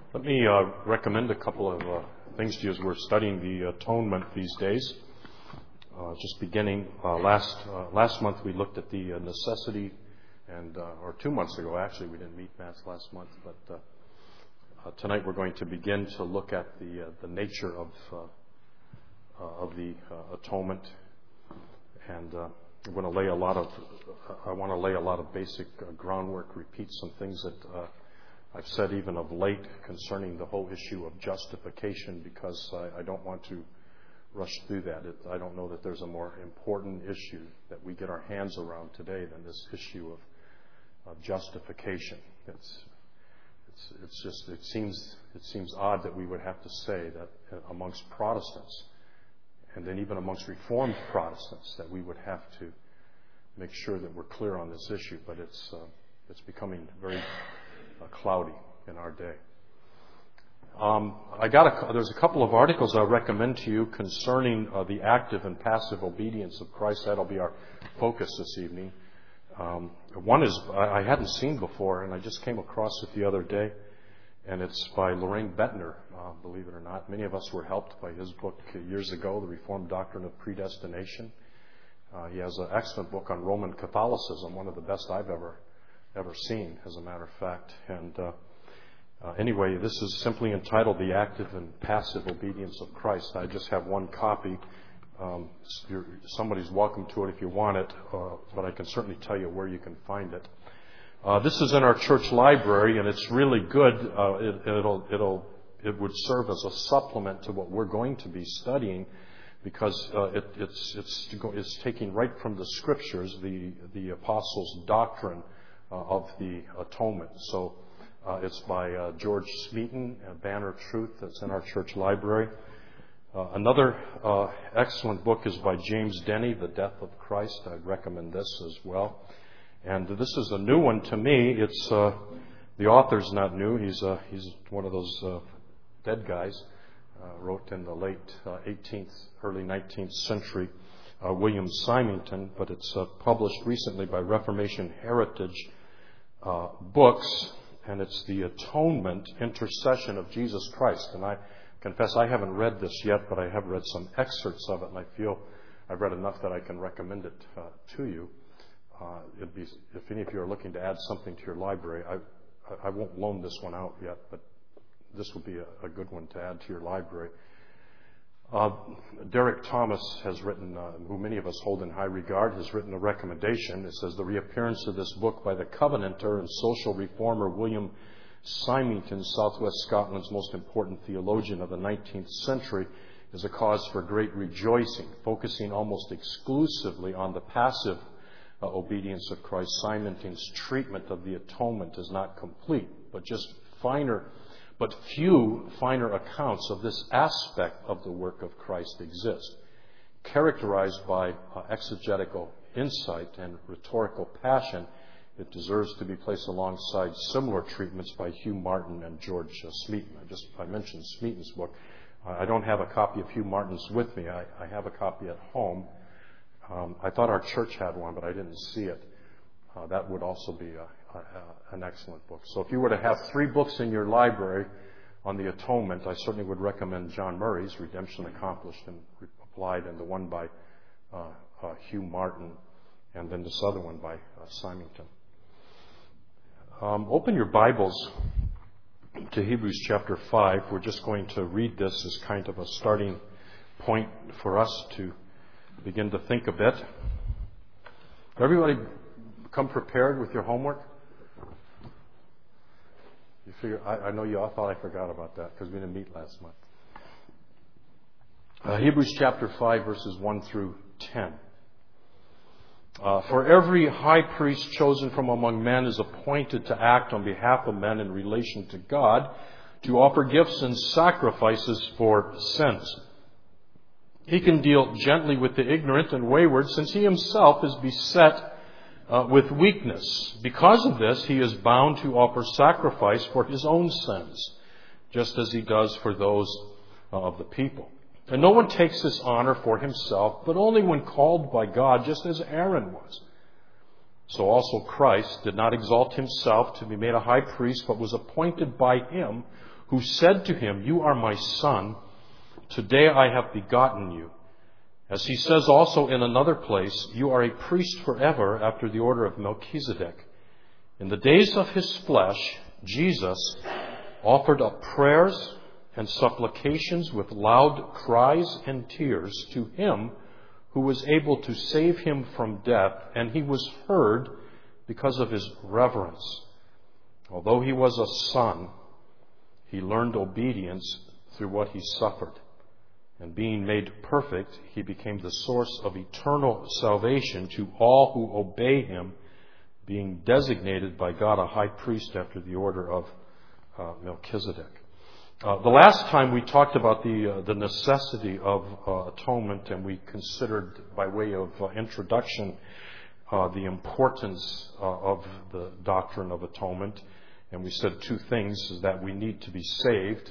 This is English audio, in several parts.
Let me recommend a couple of things to you as we're studying the atonement these days. Just beginning last month, we looked at the necessity, or 2 months ago, actually, we didn't meet Matt's last month, but tonight we're going to begin to look at the nature of the atonement, and I want to lay a lot of basic groundwork, repeat some things that I've said even of late concerning the whole issue of justification, because I don't want to rush through that. I don't know that there's a more important issue that we get our hands around today than this issue of justification. It seems odd that we would have to say that amongst Protestants, and then even amongst Reformed Protestants, that we would have to make sure that we're clear on this issue, but it's becoming very cloudy in our day. There's a couple of articles I recommend to you concerning the active and passive obedience of Christ. That'll be our focus this evening. One is I hadn't seen before, and I just came across it the other day, and it's by Loraine Bettner, believe it or not. Many of us were helped by his book years ago, The Reformed Doctrine of Predestination. He has an excellent book on Roman Catholicism, one of the best I've ever seen, as a matter of fact. And anyway, this is simply entitled The Active and Passive Obedience of Christ. I just have one copy. Somebody's welcome to it if you want it, but I can certainly tell you where you can find it. This is in our church library, and it's really good. It would serve as a supplement to what we're going to be studying, because it's taking right from the Scriptures the Apostles' doctrine of the atonement. So it's by George Smeaton, Banner of Truth, that's in our church library. Another excellent book is by James Denney, The Death of Christ. I'd recommend this as well. And this is a new one to me. It's the author's not new. He's one of those dead guys. Wrote in the late 18th, early 19th century, William Symington, but it's published recently by Reformation Heritage Books, and it's The Atonement, Intercession of Jesus Christ. And I confess I haven't read this yet, but I have read some excerpts of it, and I feel I've read enough that I can recommend it to you. If any of you are looking to add something to your library, I won't loan this one out yet, but this will be a good one to add to your library. Derek Thomas has written, who many of us hold in high regard, has written a recommendation. It says, the reappearance of this book by the Covenanter and social reformer William Symington, Southwest Scotland's most important theologian of the 19th century, is a cause for great rejoicing, focusing almost exclusively on the passive obedience of Christ. Symington's treatment of the atonement is not complete, but few finer accounts of this aspect of the work of Christ exist. Characterized by exegetical insight and rhetorical passion, it deserves to be placed alongside similar treatments by Hugh Martin and George Smeaton. I mentioned Smeaton's book. I don't have a copy of Hugh Martin's with me. I have a copy at home. I thought our church had one, but I didn't see it. That would also be an excellent book. So if you were to have 3 books in your library on the atonement, I certainly would recommend John Murray's Redemption Accomplished and Applied, and the one by Hugh Martin, and then this other one by Symington. Open your Bibles to Hebrews chapter 5. We're just going to read this as kind of a starting point for us to begin to think a bit. Everybody come prepared with your homework? You figure, I know you all thought I forgot about that because we didn't meet last month. Hebrews chapter 5, verses 1 through 10. For every high priest chosen from among men is appointed to act on behalf of men in relation to God, to offer gifts and sacrifices for sins. He can deal gently with the ignorant and wayward, since he himself is beset with weakness. Because of this, he is bound to offer sacrifice for his own sins, just as he does for those of the people. And no one takes this honor for himself, but only when called by God, just as Aaron was. So also Christ did not exalt himself to be made a high priest, but was appointed by him who said to him, "You are my son. Today I have begotten you." As he says also in another place, "You are a priest forever after the order of Melchizedek." In the days of his flesh, Jesus offered up prayers and supplications with loud cries and tears to him who was able to save him from death, and he was heard because of his reverence. Although he was a son, he learned obedience through what he suffered. And being made perfect, he became the source of eternal salvation to all who obey him, being designated by God a high priest after the order of Melchizedek. The last time we talked about the necessity of atonement, and we considered by way of introduction the importance of the doctrine of atonement. And we said two things, is that we need to be saved,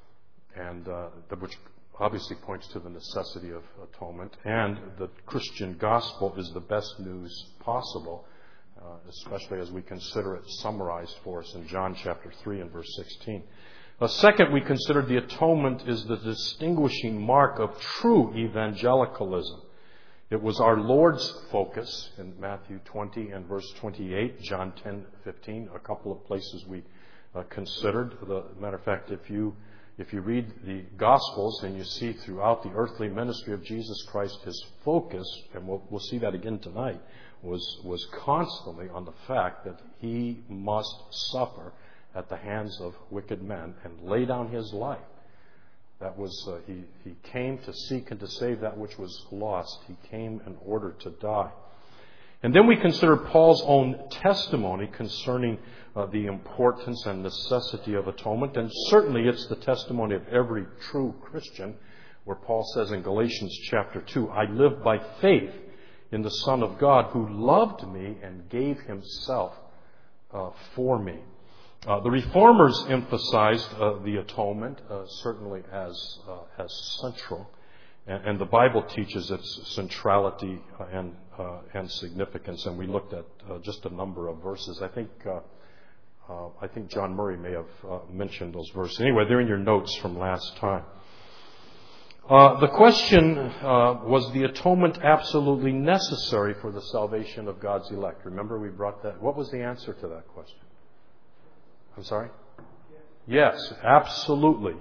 and which obviously points to the necessity of atonement, and the Christian gospel is the best news possible, especially as we consider it summarized for us in John chapter 3 and verse 16. Second, we considered the atonement is the distinguishing mark of true evangelicalism. It was our Lord's focus in Matthew 20 and verse 28, John 10:15, a couple of places we considered. Matter of fact, if you read the Gospels and you see throughout the earthly ministry of Jesus Christ, his focus, and we'll see that again tonight, was constantly on the fact that he must suffer at the hands of wicked men and lay down his life. That was he came to seek and to save that which was lost. He came in order to die. And then we considered Paul's own testimony concerning the importance and necessity of atonement. And certainly it's the testimony of every true Christian, where Paul says in Galatians chapter 2, "I live by faith in the Son of God who loved me and gave himself for me." The Reformers emphasized the atonement certainly as central, and the Bible teaches its centrality and significance. And we looked at just a number of verses. I think John Murray may have mentioned those verses. Anyway, they're in your notes from last time. The question was the atonement absolutely necessary for the salvation of God's elect? Remember, we brought that. What was the answer to that question? I'm sorry? Yes, absolutely.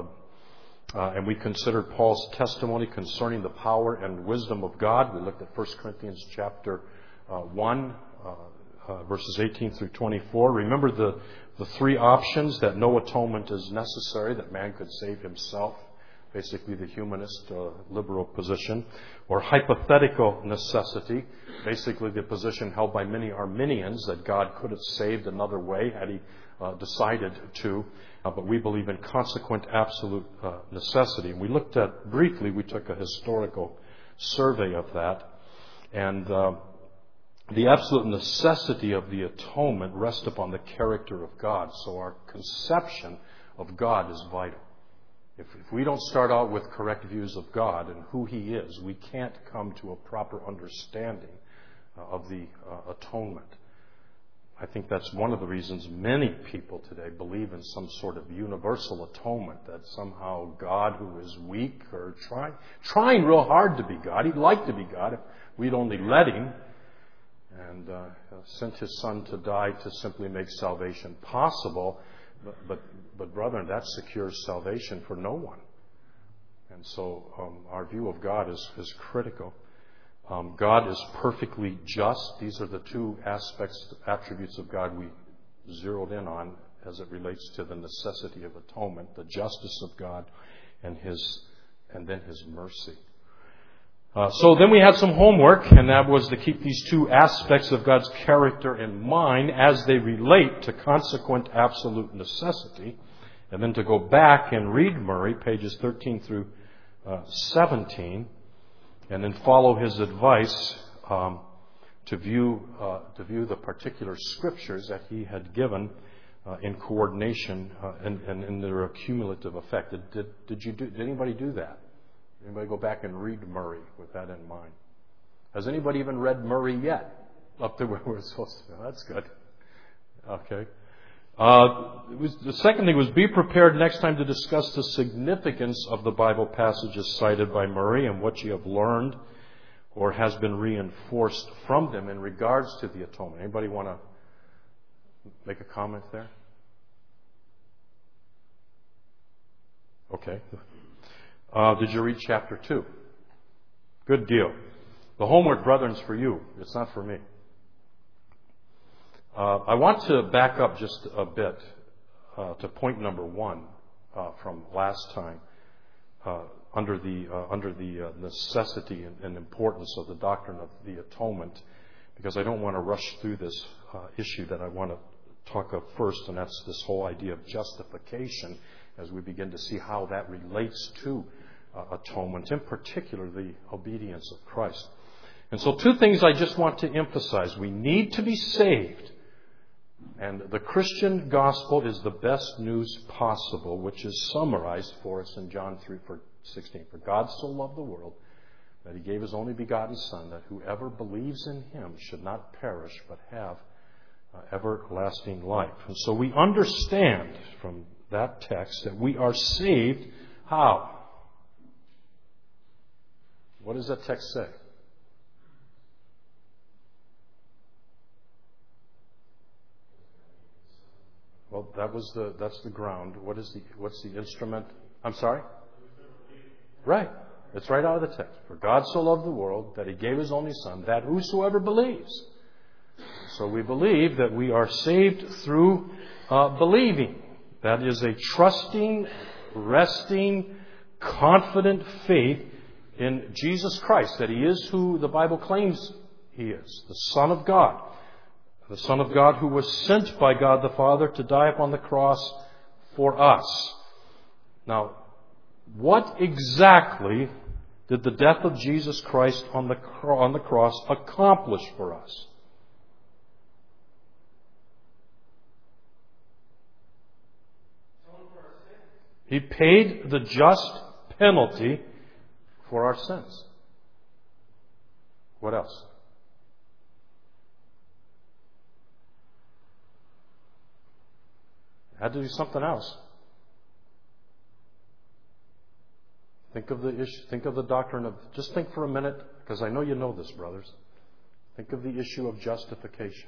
And we considered Paul's testimony concerning the power and wisdom of God. We looked at 1 Corinthians chapter 1, verses 18 through 24. Remember the three options: that no atonement is necessary, that man could save himself, basically the humanist liberal position, or hypothetical necessity, basically the position held by many Arminians that God could have saved another way had he decided to, but we believe in consequent absolute necessity. And we looked at, briefly, we took a historical survey of that, and the absolute necessity of the atonement rests upon the character of God. So our conception of God is vital. If we don't start out with correct views of God and who He is, we can't come to a proper understanding of the atonement. I think that's one of the reasons many people today believe in some sort of universal atonement, that somehow God, who is weak or trying real hard to be God, He'd like to be God if we'd only let Him, and sent His Son to die to simply make salvation possible. But brethren, that secures salvation for no one. And so our view of God is critical. God is perfectly just. These are the two attributes of God we zeroed in on as it relates to the necessity of atonement: the justice of God and then His mercy. So then we had some homework, and that was to keep these two aspects of God's character in mind as they relate to consequent absolute necessity, and then to go back and read Murray, pages 13 through 17, and then follow his advice to view the particular scriptures that he had given in coordination and in their accumulative effect. Did anybody do that? Anybody go back and read Murray with that in mind? Has anybody even read Murray yet? Up to where we're supposed to go? That's good. Okay. The second thing was be prepared next time to discuss the significance of the Bible passages cited by Murray and what you have learned or has been reinforced from them in regards to the atonement. Anybody want to make a comment there? Okay. Did you read chapter 2? Good deal. The homework, brethren, is for you. It's not for me. I want to back up just a bit to point number 1 from last time under the necessity and importance of the doctrine of the atonement, because I don't want to rush through this issue that I want to talk of first, and that's this whole idea of justification as we begin to see how that relates to atonement, in particular the obedience of Christ. And so 2 things I just want to emphasize. We need to be saved. And the Christian gospel is the best news possible, which is summarized for us in John 3:16. For God so loved the world that He gave His only begotten Son, that whoever believes in Him should not perish but have everlasting life. And so we understand from that text that we are saved. How? What does that text say? Well, that's the ground. What's the instrument? I'm sorry? Right. It's right out of the text. For God so loved the world that He gave His only Son, that whosoever believes. So we believe that we are saved through believing. That is a trusting, resting, confident faith in Jesus Christ, that He is who the Bible claims He is, the Son of God. The Son of God who was sent by God the Father to die upon the cross for us. Now, what exactly did the death of Jesus Christ on the cross accomplish for us? He paid the just penalty for our sins. What else? Had to do something else. Think of the issue. Think of the doctrine of. Just think for a minute, because I know you know this, brothers. Think of the issue of justification.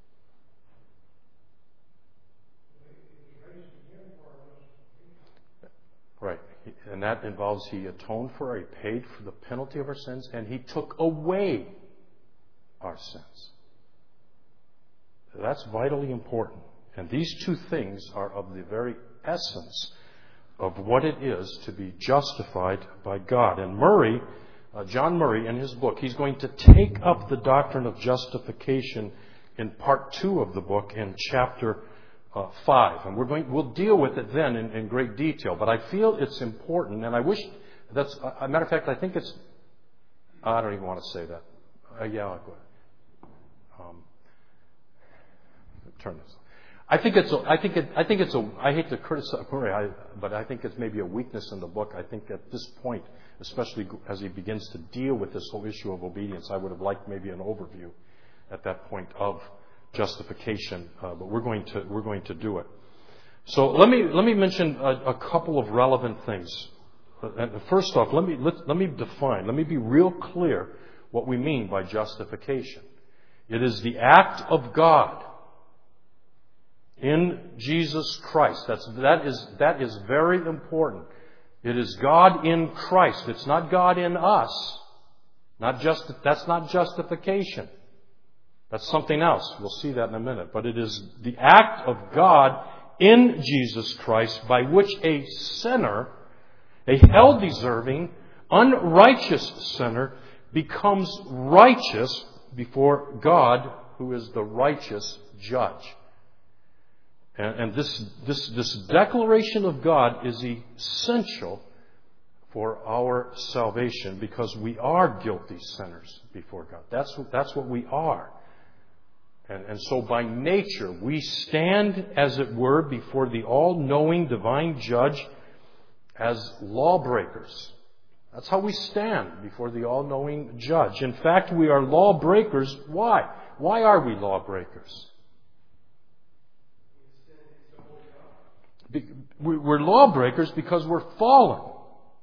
Right, and that involves He atoned for, He paid for the penalty of our sins, and He took away our sins. That's vitally important. And these 2 things are of the very essence of what it is to be justified by God. And Murray, John Murray, in his book, he's going to take up the doctrine of justification in part 2 of the book in chapter 5. And we'll deal with it then in great detail. But I feel it's important, and I wish that's a matter of fact. I think it's. I don't even want to say that. Yeah, I'll go ahead. Turn this. I hate to criticize Murray, but I think it's maybe a weakness in the book. I think at this point, especially as he begins to deal with this whole issue of obedience, I would have liked maybe an overview at that point of justification. But we're going to do it. So let me mention a couple of relevant things. First off, let me define. Let me be real clear what we mean by justification. It is the act of God in Jesus Christ. That is very important. It is God in Christ. It's not God in us. That's not justification. That's something else. We'll see that in a minute. But it is the act of God in Jesus Christ by which a sinner, a hell-deserving, unrighteous sinner, becomes righteous before God, who is the righteous judge. And this declaration of God is essential for our salvation, because we are guilty sinners before God. That's what we are. And so by nature, we stand, as it were, before the all-knowing divine judge as lawbreakers. That's how we stand before the all-knowing judge. In fact, we are lawbreakers. Why? Why are we lawbreakers? We're lawbreakers because we're fallen.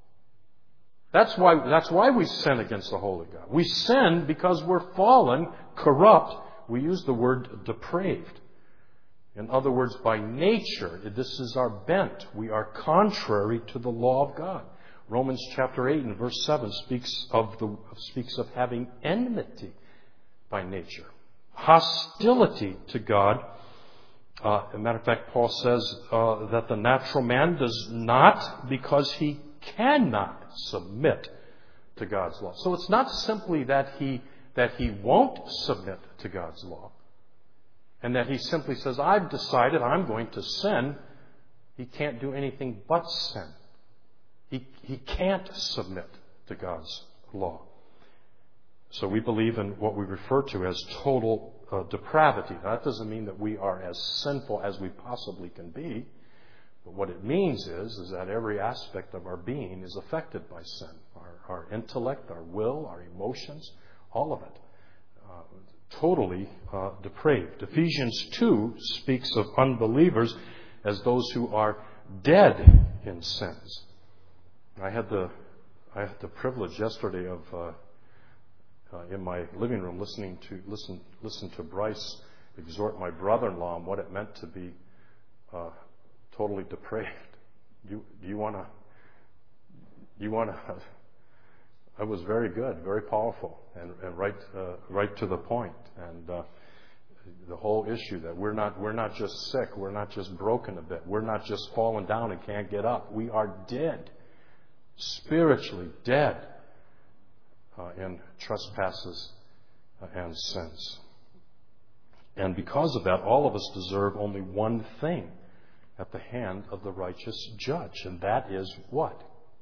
That's why we sin against the holy God. We sin because we're fallen, corrupt. We use the word depraved. In other words, by nature, this is our bent. We are contrary to the law of God. Romans chapter 8 and verse 7 speaks of having enmity by nature, hostility to God. As a matter of fact, Paul says that the natural man does not because he cannot submit to God's law. So it's not simply that he won't submit to God's law and that he simply says, I've decided I'm going to sin. He can't do anything but sin. He can't submit to God's law. So we believe in what we refer to as total depravity. Now, that doesn't mean that we are as sinful as we possibly can be. But what it means is that every aspect of our being is affected by sin. Our intellect, our will, our emotions, all of it. Totally depraved. Ephesians 2 speaks of unbelievers as those who are dead in sins. I had the privilege yesterday of in my living room listen to Bryce exhort my brother-in-law on what it meant to be totally depraved. Do you want to? It was very good, very powerful, and right to the point. And the whole issue that we're not just sick, we're not just broken a bit, we're not just fallen down and can't get up. We are dead, spiritually dead in trespasses and sins. And because of that, all of us deserve only one thing at the hand of the righteous judge, and that is what?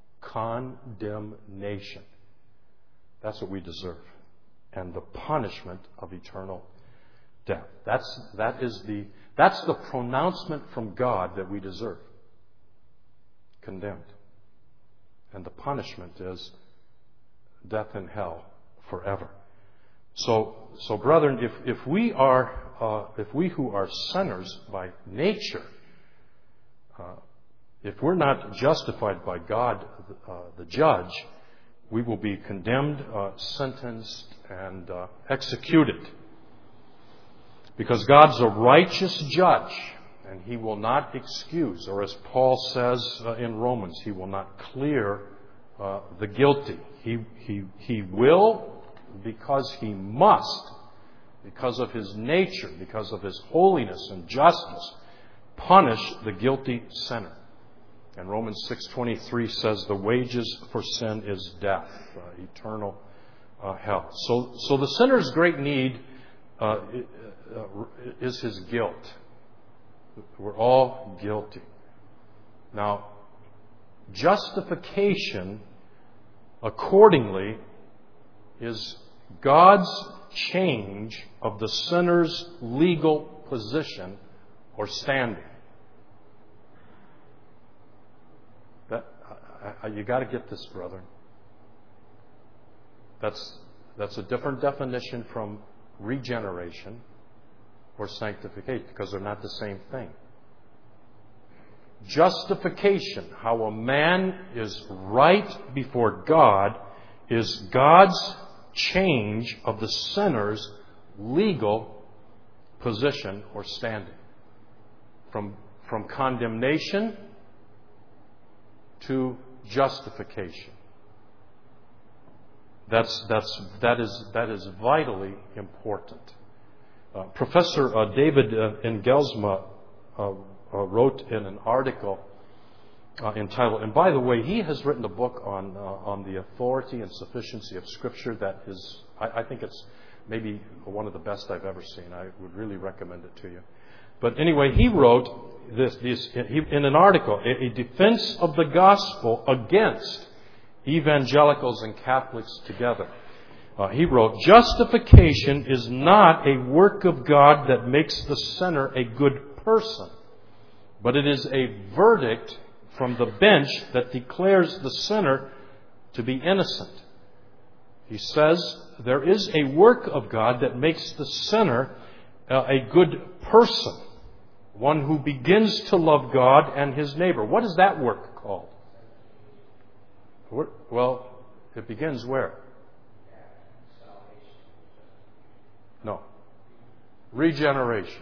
Condemnation. That's what we deserve. And the punishment of eternal death. That's the pronouncement from God that we deserve. Condemned. And the punishment is death in hell forever. So brethren, if we who are sinners by nature, if we're not justified by God, the judge, we will be condemned, sentenced, and executed. Because God's a righteous judge, and He will not excuse, or as Paul says in Romans, He will not clear the guilty. He will, because He must, because of His nature, because of His holiness and justice, punish the guilty sinner. And Romans 6:23 says the wages for sin is death, eternal hell. So the sinner's great need is his guilt. We're all guilty. Now, justification, accordingly, is God's change of the sinner's legal position or standing. You got to get this, brethren. That's a different definition from regeneration or sanctification, because they're not the same thing. Justification, how a man is right before God, is God's change of the sinner's legal position or standing. From condemnation to justification. That is vitally important. Professor David Engelsma wrote in an article entitled, and by the way, he has written a book on the authority and sufficiency of Scripture that is, I think it's maybe one of the best I've ever seen. I would really recommend it to you. But anyway, he wrote this in an article, a defense of the gospel against evangelicals and Catholics together. He wrote, justification is not a work of God that makes the sinner a good person, but it is a verdict from the bench that declares the sinner to be innocent. He says there is a work of God that makes the sinner a good person, One who begins to love God and his neighbor. What is that work called? Well, it begins where? No. Regeneration.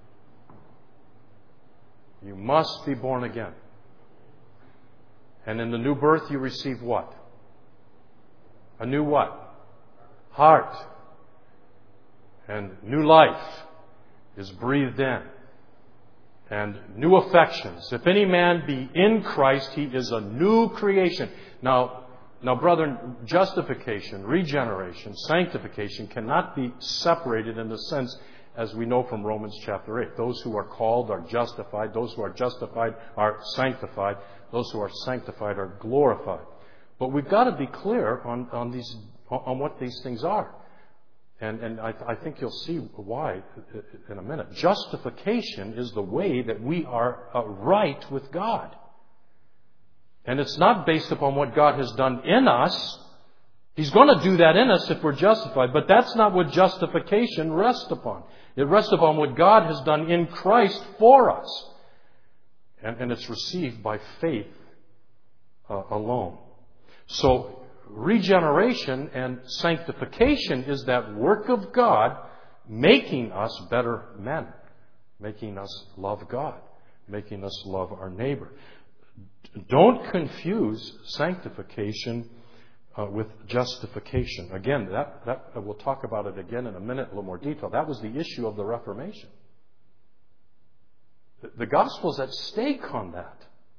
You must be born again. And in the new birth you receive what? A new what? Heart. And new life is breathed in. And new affections. If any man be in Christ, he is a new creation. Now, brethren, justification, regeneration, sanctification cannot be separated in the sense as we know from Romans chapter 8. Those who are called are justified. Those who are justified are sanctified. Those who are sanctified are glorified. But we've got to be clear on what these things are. And I think you'll see why in a minute. Justification is the way that we are right with God. And it's not based upon what God has done in us. He's going to do that in us if we're justified. But that's not what justification rests upon. It rests upon what God has done in Christ for us. And it's received by faith alone. So, regeneration and sanctification is that work of God making us better men, making us love God, making us love our neighbor. Don't confuse sanctification with justification. Again, that we'll talk about it again in a minute, a little more detail. That was the issue of the Reformation. The gospel's at stake on that.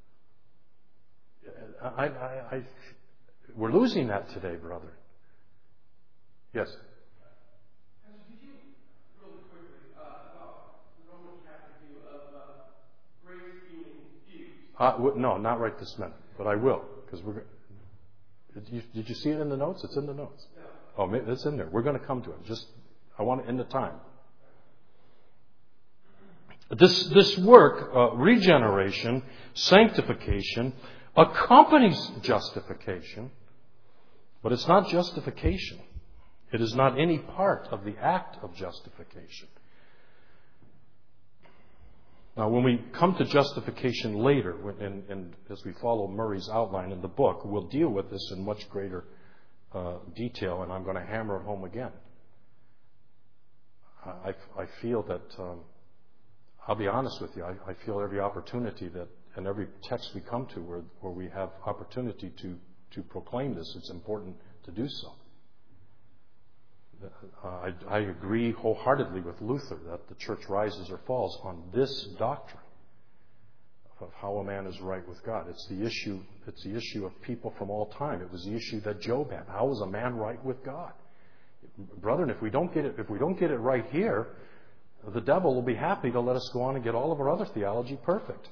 We're losing that today, brother. Yes? Could you, really quickly, about the Roman Catholic view of grace being infused? No, not right this minute, but I will, because did you see it in the notes? It's in the notes. No. Oh, maybe it's in there. We're going to come to it. I want it in the time. This work, regeneration, sanctification, accompanies justification, but it's not justification. It is not any part of the act of justification. Now, when we come to justification later, and as we follow Murray's outline in the book, we'll deal with this in much greater detail, and I'm going to hammer it home again. I feel that, I'll be honest with you, I feel every opportunity that, and every text we come to where we have opportunity to proclaim this, it's important to do so. I agree wholeheartedly with Luther that the church rises or falls on this doctrine of how a man is right with God. It's the issue of people from all time. It was the issue that Job had. How is a man right with God? Brethren, if we don't get it right here, the devil will be happy to let us go on and get all of our other theology perfect.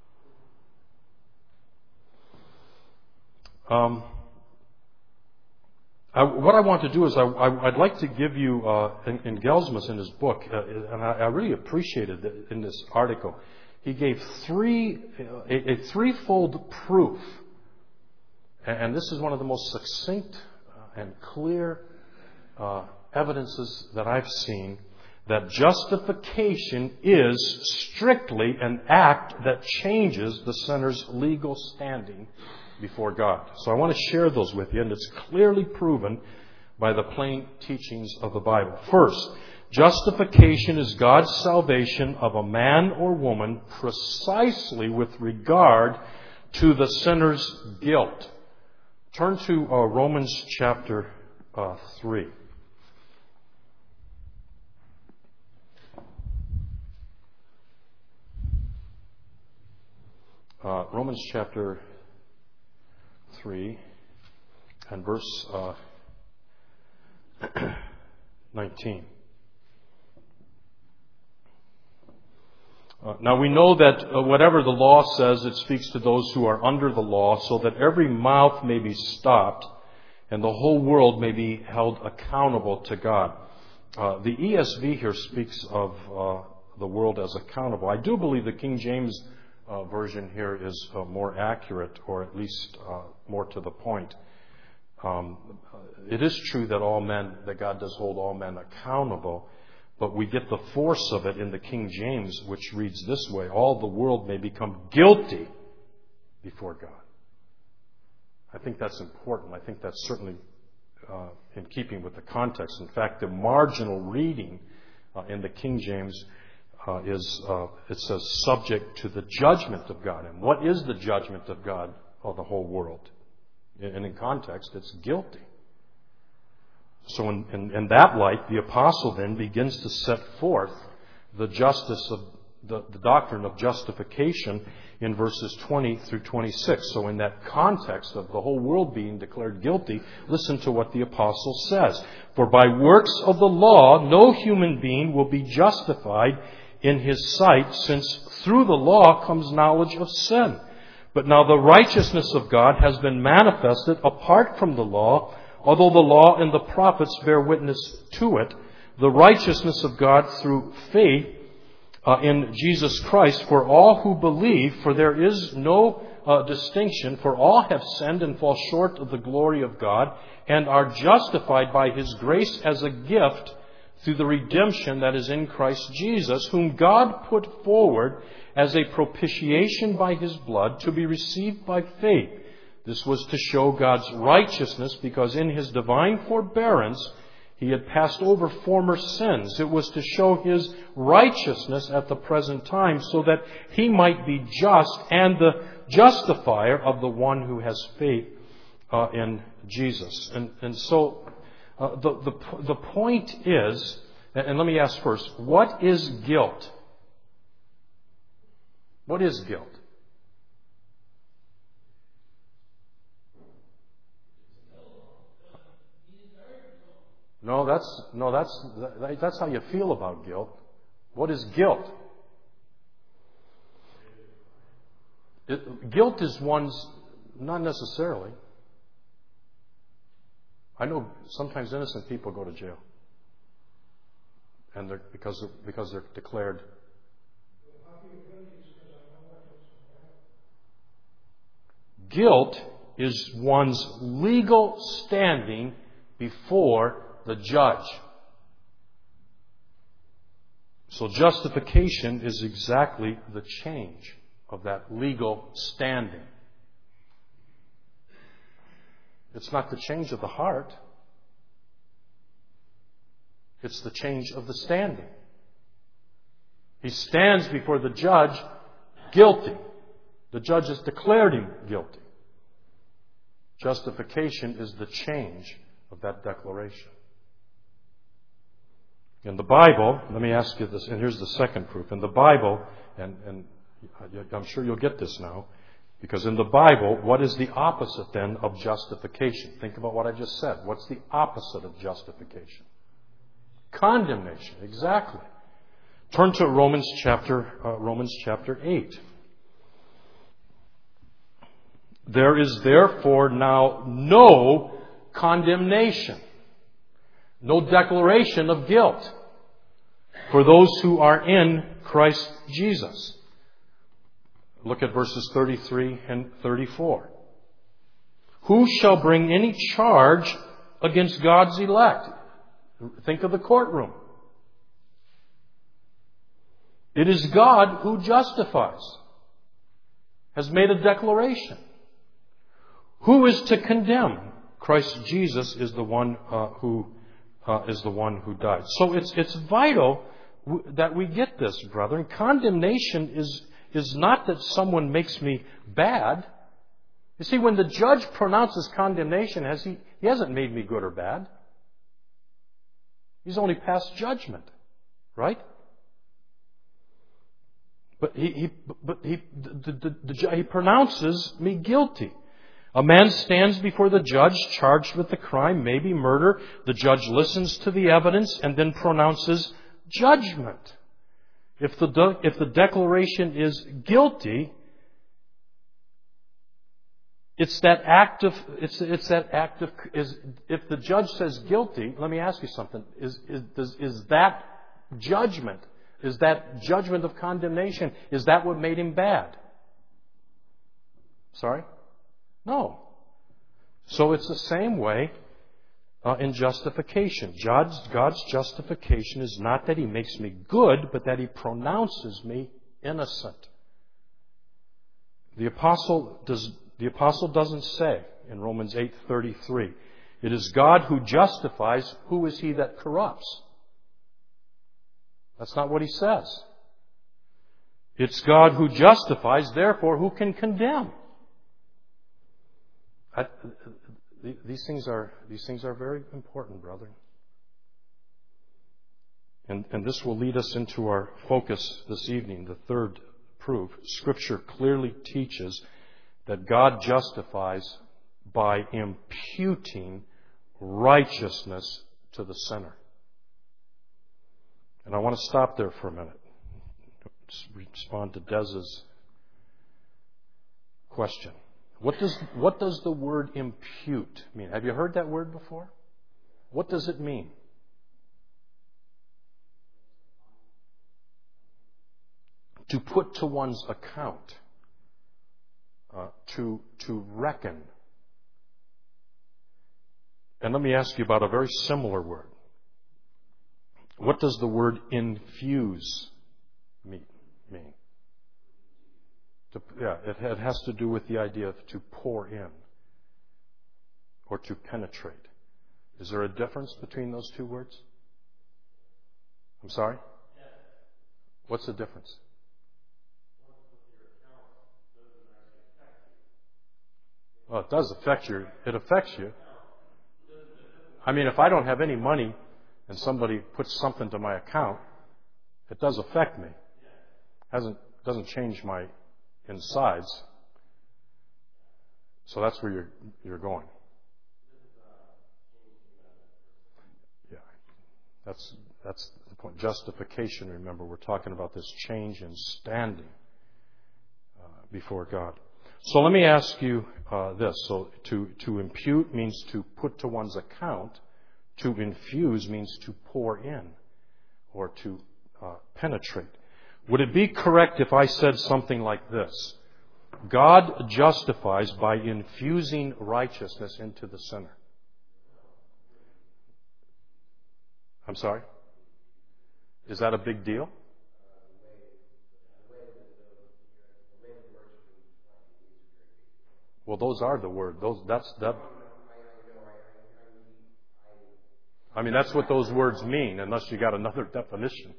What I want to do is I'd like to give you, in Gelsmus in his book, and I really appreciated that in this article, he gave a threefold proof, and this is one of the most succinct and clear evidences that I've seen that justification is strictly an act that changes the sinner's legal standing before God. So I want to share those with you, and it's clearly proven by the plain teachings of the Bible. First, justification is God's salvation of a man or woman precisely with regard to the sinner's guilt. Turn to Romans chapter 3. Romans chapter 3 and verse 19. Now we know that whatever the law says, it speaks to those who are under the law, so that every mouth may be stopped and the whole world may be held accountable to God. The ESV here speaks of the world as accountable. I do believe the King James version here is more accurate, or at least more to the point. It is true that God does hold all men accountable, But we get the force of it in the King James, which reads this way: all the world may become guilty before God. I think that's important. I think that's certainly in keeping with the context. In fact, the marginal reading in the King James it says subject to the judgment of God. And what is the judgment of God of the whole world? And in context, it's guilty. So in that light, the apostle then begins to set forth the justice of the doctrine of justification in verses 20 through 26. So in that context of the whole world being declared guilty, listen to what the apostle says. For by works of the law, no human being will be justified in his sight, since through the law comes knowledge of sin. But now the righteousness of God has been manifested apart from the law, although the law and the prophets bear witness to it, the righteousness of God through faith in Jesus Christ for all who believe, for there is no distinction, for all have sinned and fall short of the glory of God, and are justified by His grace as a gift through the redemption that is in Christ Jesus, whom God put forward as a propitiation by His blood to be received by faith. This was to show God's righteousness, because in His divine forbearance He had passed over former sins. It was to show His righteousness at the present time, so that He might be just and the justifier of the one who has faith in Jesus. And so the point is, and let me ask first, what is guilt? What is guilt? No, that's how you feel about guilt. What is guilt? Guilt is one's, not necessarily. I know sometimes innocent people go to jail, and because they're declared. Guilt is one's legal standing before the judge. So justification is exactly the change of that legal standing. It's not the change of the heart. It's the change of the standing. He stands before the judge guilty. The judge has declared him guilty. Justification is the change of that declaration. In the Bible, let me ask you this, and here's the second proof. In the Bible, and I'm sure you'll get this now, because in the Bible, what is the opposite then of justification? Think about what I just said. What's the opposite of justification? Condemnation, exactly. Turn to Romans chapter 8. There is therefore now no condemnation, no declaration of guilt for those who are in Christ Jesus. Look at verses 33 and 34. Who shall bring any charge against God's elect? Think of the courtroom. It is God who justifies, has made a declaration. Who is to condemn? Christ Jesus is the one who died. So it's vital that we get this, brethren. Condemnation is not that someone makes me bad. You see, when the judge pronounces condemnation, he hasn't made me good or bad. He's only passed judgment, right? But he pronounces me guilty. A man stands before the judge charged with the crime, maybe murder. The judge listens to the evidence and then pronounces judgment. If the declaration is guilty, if the judge says guilty, let me ask you something. Is that judgment? Is that judgment of condemnation? Is that what made him bad? Sorry? No. So it's the same way in justification. God's justification is not that He makes me good, but that He pronounces me innocent. The apostle doesn't say in Romans 8:33, it is God who justifies, who is he that corrupts? That's not what he says. It's God who justifies, therefore who can condemn? These things are very important, brethren. And this will lead us into our focus this evening, the third proof. Scripture clearly teaches that God justifies by imputing righteousness to the sinner. And I want to stop there for a minute. Just respond to Dez's question. What does the word impute mean? Have you heard that word before? What does it mean? To put to one's account. To reckon. And let me ask you about a very similar word. What does the word infuse mean? It has to do with the idea of to pour in or to penetrate. Is there a difference between those two words? I'm sorry? What's the difference? Well, it does affect you. It affects you. I mean, if I don't have any money and somebody puts something to my account, it does affect me. Doesn't change my insides. So that's where you're going. Yeah, that's the point. Justification. Remember, we're talking about this change in standing before God. So let me ask you this. So to impute means to put to one's account. To infuse means to pour in or to penetrate. Would it be correct if I said something like this? God justifies by infusing righteousness into the sinner. I'm sorry? Is that a big deal? Well, those are the words. That's what those words mean, unless you got another definition.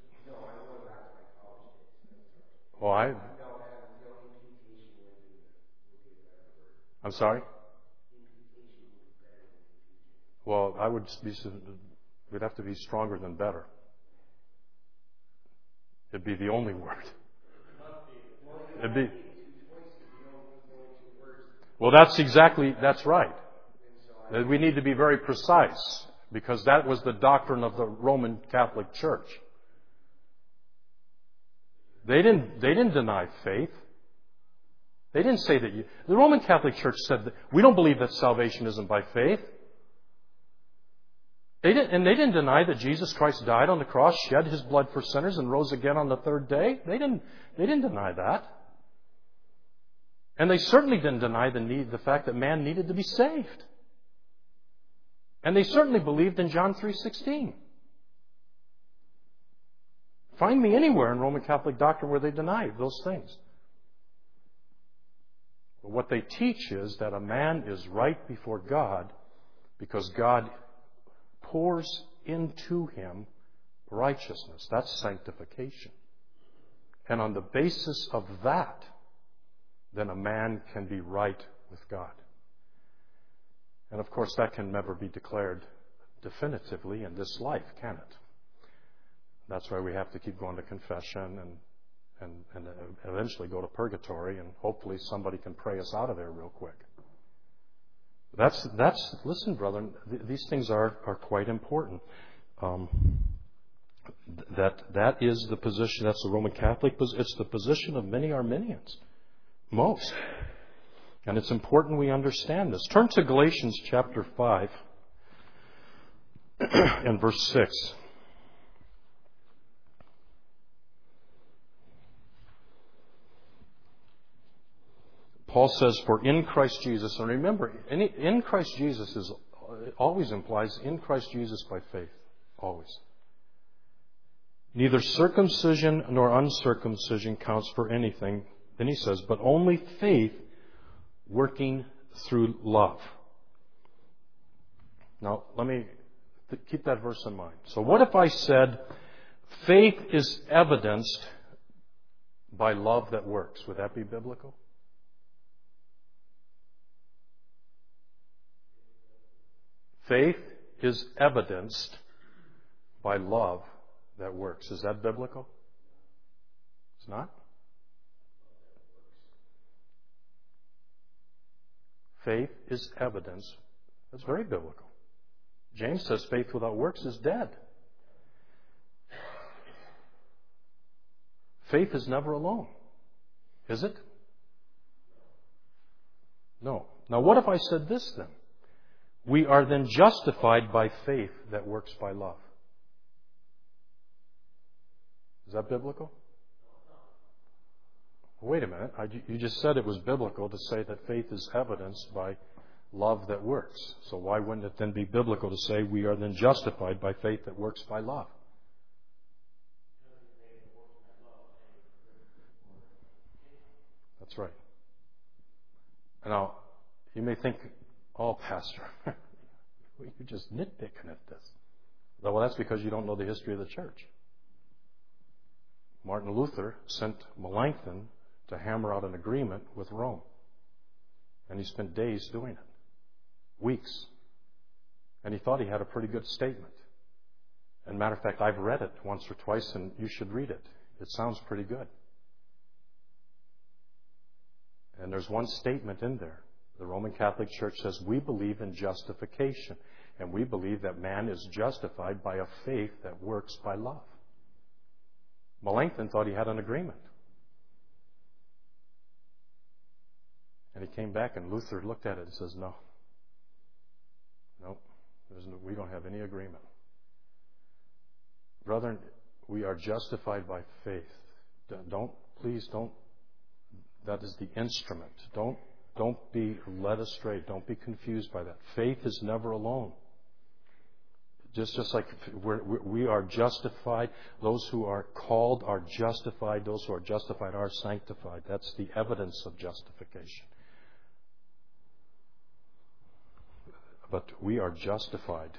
Well, I'm sorry? Well, we'd have to be stronger than better. It'd be the only word. Well, that's right. We need to be very precise, because that was the doctrine of the Roman Catholic Church. They didn't deny faith. They didn't say that the Roman Catholic Church said that we don't believe that salvation isn't by faith. They didn't deny that Jesus Christ died on the cross, shed His blood for sinners, and rose again on the third day. They didn't deny that. And they certainly didn't deny the fact that man needed to be saved. And they certainly believed in John 3:16. Find me anywhere in Roman Catholic doctrine where they deny those things. But what they teach is that a man is right before God because God pours into him righteousness. That's sanctification. And on the basis of that, then a man can be right with God. And of course, that can never be declared definitively in this life, can it? That's why we have to keep going to confession and eventually go to purgatory, and hopefully somebody can pray us out of there real quick. Listen, brethren, these things are quite important. That is the position. That's the Roman Catholic position. It's the position of many Arminians, most, and it's important we understand this. Turn to Galatians chapter 5 and verse 6. Paul says, "For in Christ Jesus," and remember, in Christ Jesus it always implies in Christ Jesus by faith. Always. Neither circumcision nor uncircumcision counts for anything. Then he says, but only faith working through love. Now, let me keep that verse in mind. So what if I said, faith is evidenced by love that works? Would that be biblical? Faith is evidenced by love that works. Is that biblical? It's not? Faith is evidence. That's very biblical. James says faith without works is dead. Faith is never alone. Is it? No. Now what if I said this then? We are then justified by faith that works by love. Is that biblical? Wait a minute. You just said it was biblical to say that faith is evidenced by love that works. So why wouldn't it then be biblical to say we are then justified by faith that works by love? That's right. Now, you may think, oh, Pastor, you're just nitpicking at this. Well, that's because you don't know the history of the church. Martin Luther sent Melanchthon to hammer out an agreement with Rome. And he spent days doing it. Weeks. And he thought he had a pretty good statement. And matter of fact, I've read it once or twice, and you should read it. It sounds pretty good. And there's one statement in there. The Roman Catholic Church says, we believe in justification. And we believe that man is justified by a faith that works by love. Melanchthon thought he had an agreement. And he came back and Luther looked at it and says, no, we don't have any agreement. Brethren, we are justified by faith. Please don't, that is the instrument. Don't be led astray. Don't be confused by that. Faith is never alone. Just like we are justified, those who are called are justified, those who are justified are sanctified. That's the evidence of justification. But we are justified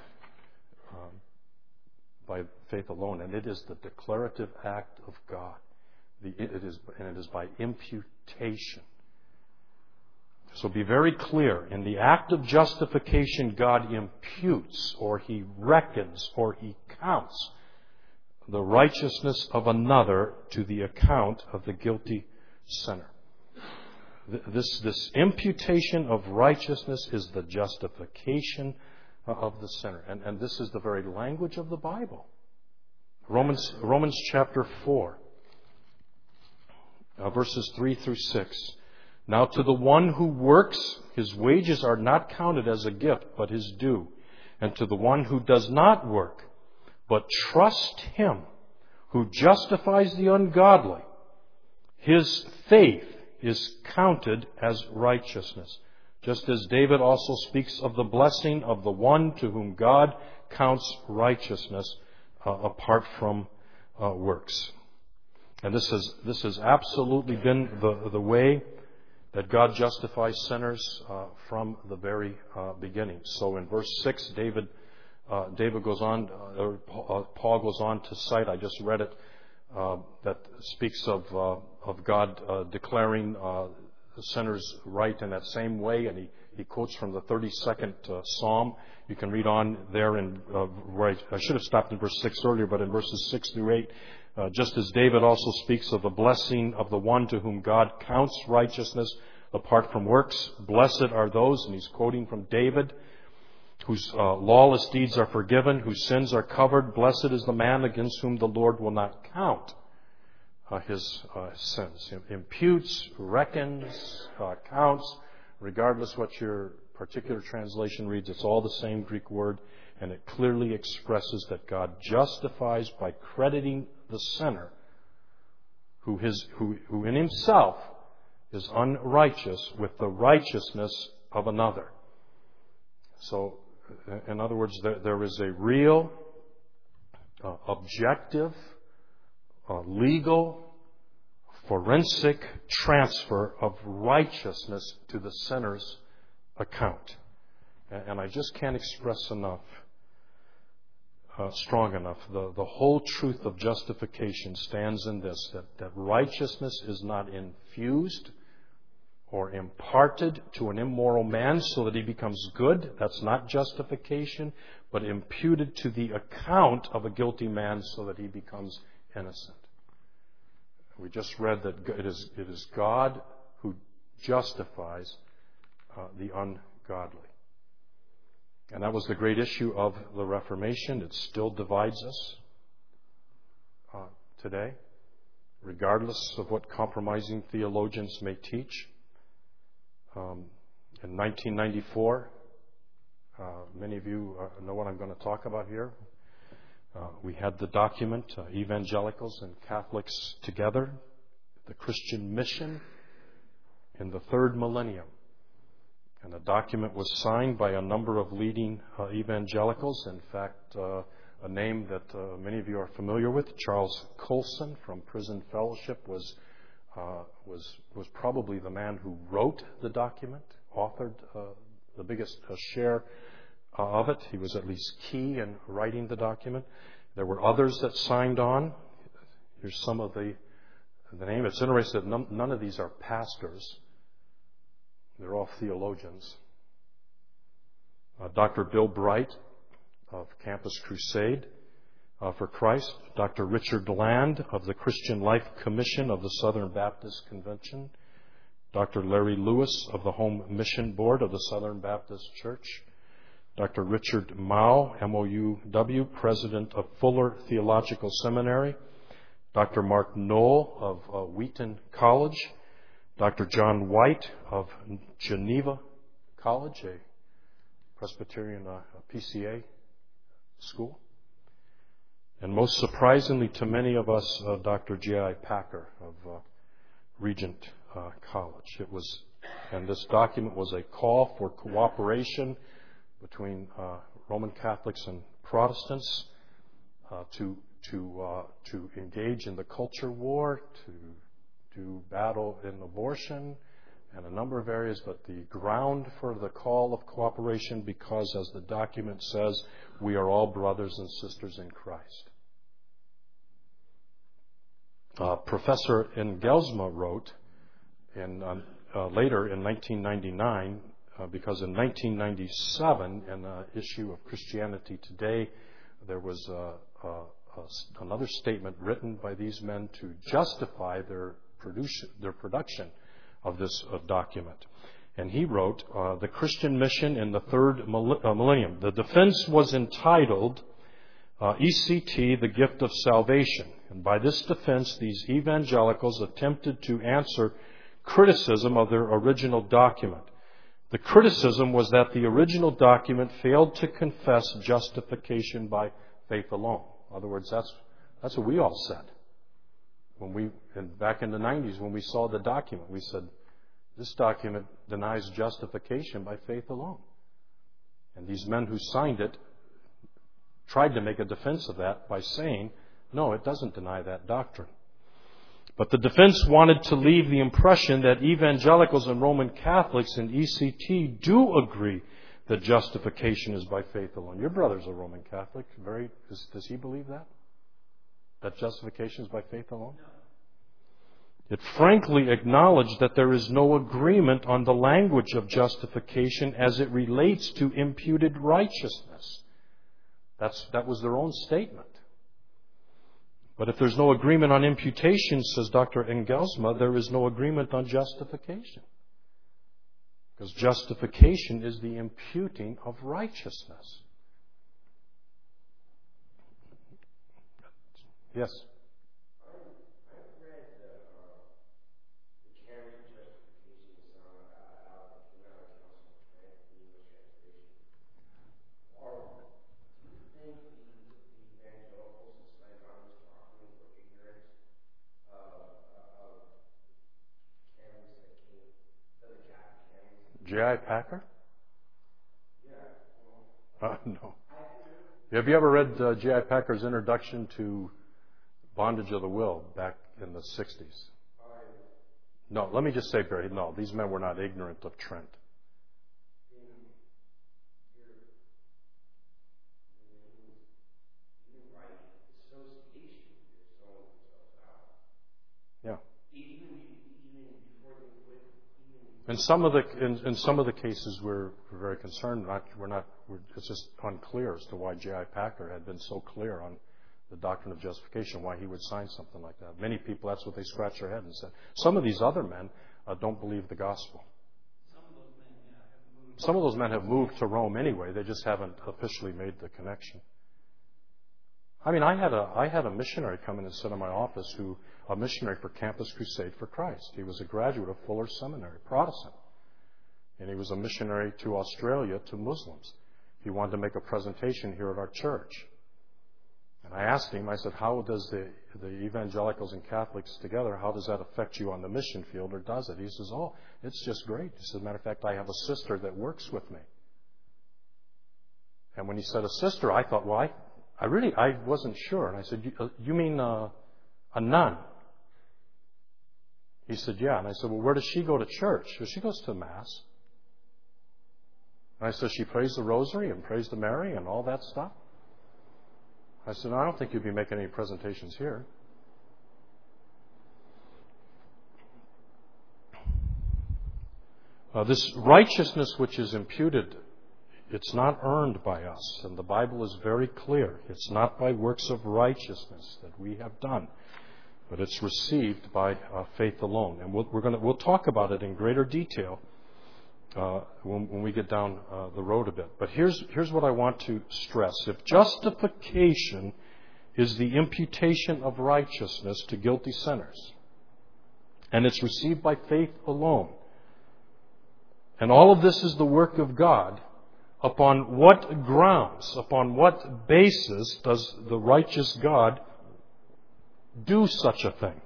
by faith alone, and it is the declarative act of God. It is by imputation. So be very clear. In the act of justification, God imputes, or He reckons, or He counts the righteousness of another to the account of the guilty sinner. This imputation of righteousness is the justification of the sinner. And this is the very language of the Bible. Romans chapter 4, verses 3 through 6. Now to the one who works, his wages are not counted as a gift, but his due. And to the one who does not work, but trusts Him who justifies the ungodly, his faith is counted as righteousness. Just as David also speaks of the blessing of the one to whom God counts righteousness apart from works. And this has absolutely been the way that God justifies sinners from the very beginning. So in verse 6, David goes on, Paul goes on to cite, I just read it, that speaks of God declaring the sinners right in that same way, and he quotes from the 32nd Psalm. You can read on there where I should have stopped in verse 6 earlier, but in verses 6 through 8, just as David also speaks of the blessing of the one to whom God counts righteousness apart from works. Blessed are those, and he's quoting from David, whose lawless deeds are forgiven, whose sins are covered. Blessed is the man against whom the Lord will not count his sins. Imputes, reckons, counts, regardless what your particular translation reads, it's all the same Greek word, and it clearly expresses that God justifies by crediting the sinner who in himself is unrighteous with the righteousness of another. So In other words, there is a real, objective, legal, forensic transfer of righteousness to the sinner's account. And I just can't express enough, strong enough, the whole truth of justification stands in this, that righteousness is not infused or imparted to an immoral man so that he becomes good. That's not justification, but imputed to the account of a guilty man so that he becomes innocent. We just read that it is God who justifies the ungodly. And that was the great issue of the Reformation. It still divides us today, regardless of what compromising theologians may teach. In 1994, many of you know what I'm going to talk about here. We had the document, Evangelicals and Catholics Together, the Christian Mission in the Third Millennium. And the document was signed by a number of leading evangelicals. In fact, a name that many of you are familiar with, Charles Colson from Prison Fellowship, was probably the man who wrote the document, authored the biggest share of it. He was at least key in writing the document. There were others that signed on. Here's some of the name. It's interesting that none of these are pastors. They're all theologians. Dr. Bill Bright of Campus Crusade for Christ, Dr. Richard Land of the Christian Life Commission of the Southern Baptist Convention, Dr. Larry Lewis of the Home Mission Board of the Southern Baptist Church, Dr. Richard Mouw, M-O-U-W, President of Fuller Theological Seminary, Dr. Mark Knoll of Wheaton College, Dr. John White of Geneva College, a Presbyterian PCA school, and most surprisingly to many of us, Dr. J.I. Packer of Regent College. And this document was a call for cooperation between Roman Catholics and Protestants to engage in the culture war, to battle in abortion and a number of areas, but the ground for the call of cooperation, because as the document says, we are all brothers and sisters in Christ. Professor Engelsma wrote later in 1999, because in 1997, in the issue of Christianity Today, there was another statement written by these men to justify their production of this document. And he wrote, The Christian Mission in the Third Millennium. The defense was entitled ECT, the Gift of Salvation. And by this defense, these evangelicals attempted to answer criticism of their original document. The criticism was that the original document failed to confess justification by faith alone. In other words, that's what we all said. Back in the 90s, when we saw the document, we said, this document denies justification by faith alone. And these men who signed it tried to make a defense of that by saying, no, it doesn't deny that doctrine. But the defense wanted to leave the impression that evangelicals and Roman Catholics and ECT do agree that justification is by faith alone. Your brother's a Roman Catholic. Does he believe that? That justification is by faith alone? No. It frankly acknowledged that there is no agreement on the language of justification as it relates to imputed righteousness. That was their own statement. But if there's no agreement on imputation, says Dr. Engelsma, there is no agreement on justification. Because justification is the imputing of righteousness. Yes? J.I. Packer? No. Have you ever read J.I. Packer's introduction to Bondage of the Will back in the 60s? No, let me just say, Barry, no, these men were not ignorant of Trent. Yeah. In some of the cases, we're very concerned. It's just unclear as to why J.I. Packer had been so clear on the doctrine of justification, why he would sign something like that. Many people, that's what they scratch their head and say. Some of these other men don't believe the gospel. Some of those men have moved to Rome anyway. They just haven't officially made the connection. I mean, I had a missionary come in and sit in my office, a missionary for Campus Crusade for Christ. He was a graduate of Fuller Seminary, Protestant. And he was a missionary to Australia to Muslims. He wanted to make a presentation here at our church. And I asked him, I said, how does the evangelicals and Catholics together, how does that affect you on the mission field, or does it? He says, oh, it's just great. He said, matter of fact, I have a sister that works with me. And when he said a sister, I thought, well, I wasn't sure. And I said, you mean a nun? He said, yeah. And I said, well, where does she go to church? Well, she goes to Mass. And I said, she prays the rosary and prays to Mary and all that stuff? I said, no, I don't think you'd be making any presentations here. This righteousness which is imputed, it's not earned by us. And the Bible is very clear. It's not by works of righteousness that we have done, but it's received by faith alone. And we'll talk about it in greater detail when we get down the road a bit. But here's what I want to stress. If justification is the imputation of righteousness to guilty sinners, and it's received by faith alone, and all of this is the work of God, upon what grounds, upon what basis does the righteous God do such a thing?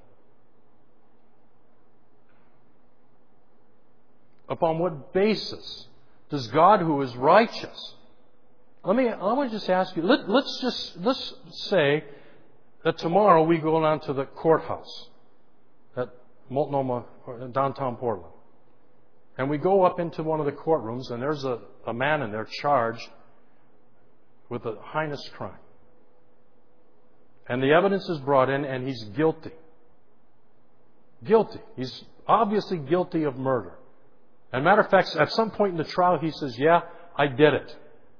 Upon what basis does God, who is righteous? I want to just ask you, let's say that tomorrow we go down to the courthouse at Multnomah, downtown Portland. And we go up into one of the courtrooms, and there's a man in there charged with a heinous crime. And the evidence is brought in, and he's guilty. Guilty. He's obviously guilty of murder. And matter of fact, at some point in the trial, he says, yeah, I did it.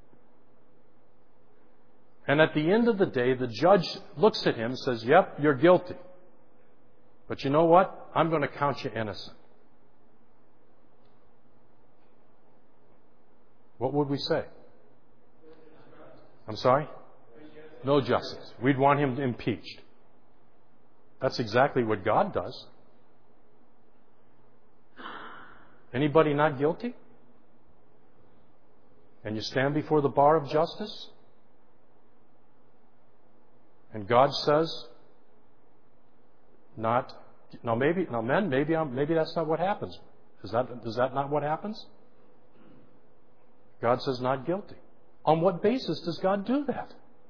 And at the end of the day, the judge looks at him and says, yep, you're guilty. But you know what? I'm going to count you innocent. What would we say? I'm sorry? No justice. We'd want him impeached. That's exactly what God does. Anybody not guilty? And you stand before the bar of justice? And God says, not. Maybe that's not what happens. Is that not what happens? God says not guilty. On what basis does God do that?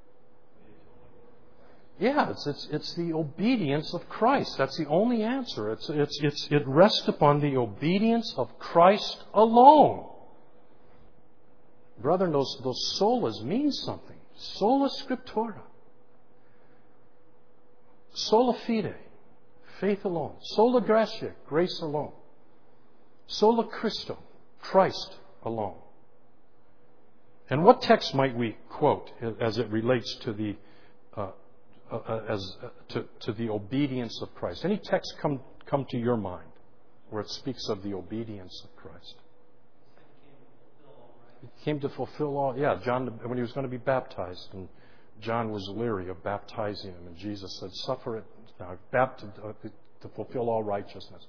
Yeah, it's the obedience of Christ. That's the only answer. It rests upon the obedience of Christ alone. Brethren, those solas mean something. Sola scriptura. Sola fide, faith alone. Sola gratia, grace alone. Sola Christo, Christ alone. And what text might we quote as it relates to the to the obedience of Christ? Any text come to your mind where it speaks of the obedience of Christ? He came to fulfill all. Yeah, John, when he was going to be baptized, and John was leery of baptizing him, and Jesus said, "Suffer it now, to fulfill all righteousness."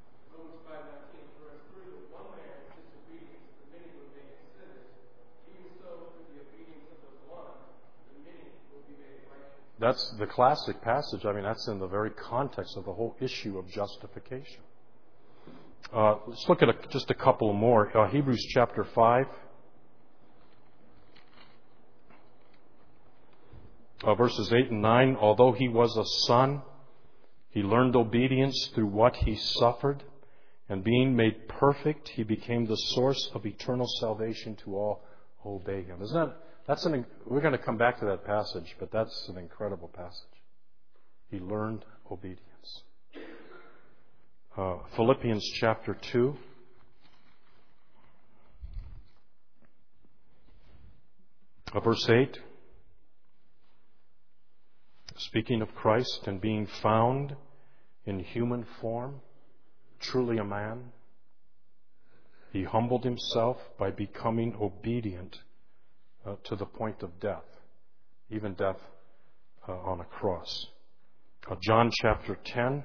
That's the classic passage. I mean, that's in the very context of the whole issue of justification. Let's look at just a couple more. Hebrews chapter 5. Verses 8 and 9, although he was a son, he learned obedience through what he suffered, and being made perfect, he became the source of eternal salvation to all who obey him. We're going to come back to that passage, but that's an incredible passage. He learned obedience. Philippians chapter 2. Verse 8. Speaking of Christ and being found in human form, truly a man, he humbled himself by becoming obedient to the point of death, even death on a cross. John chapter 10.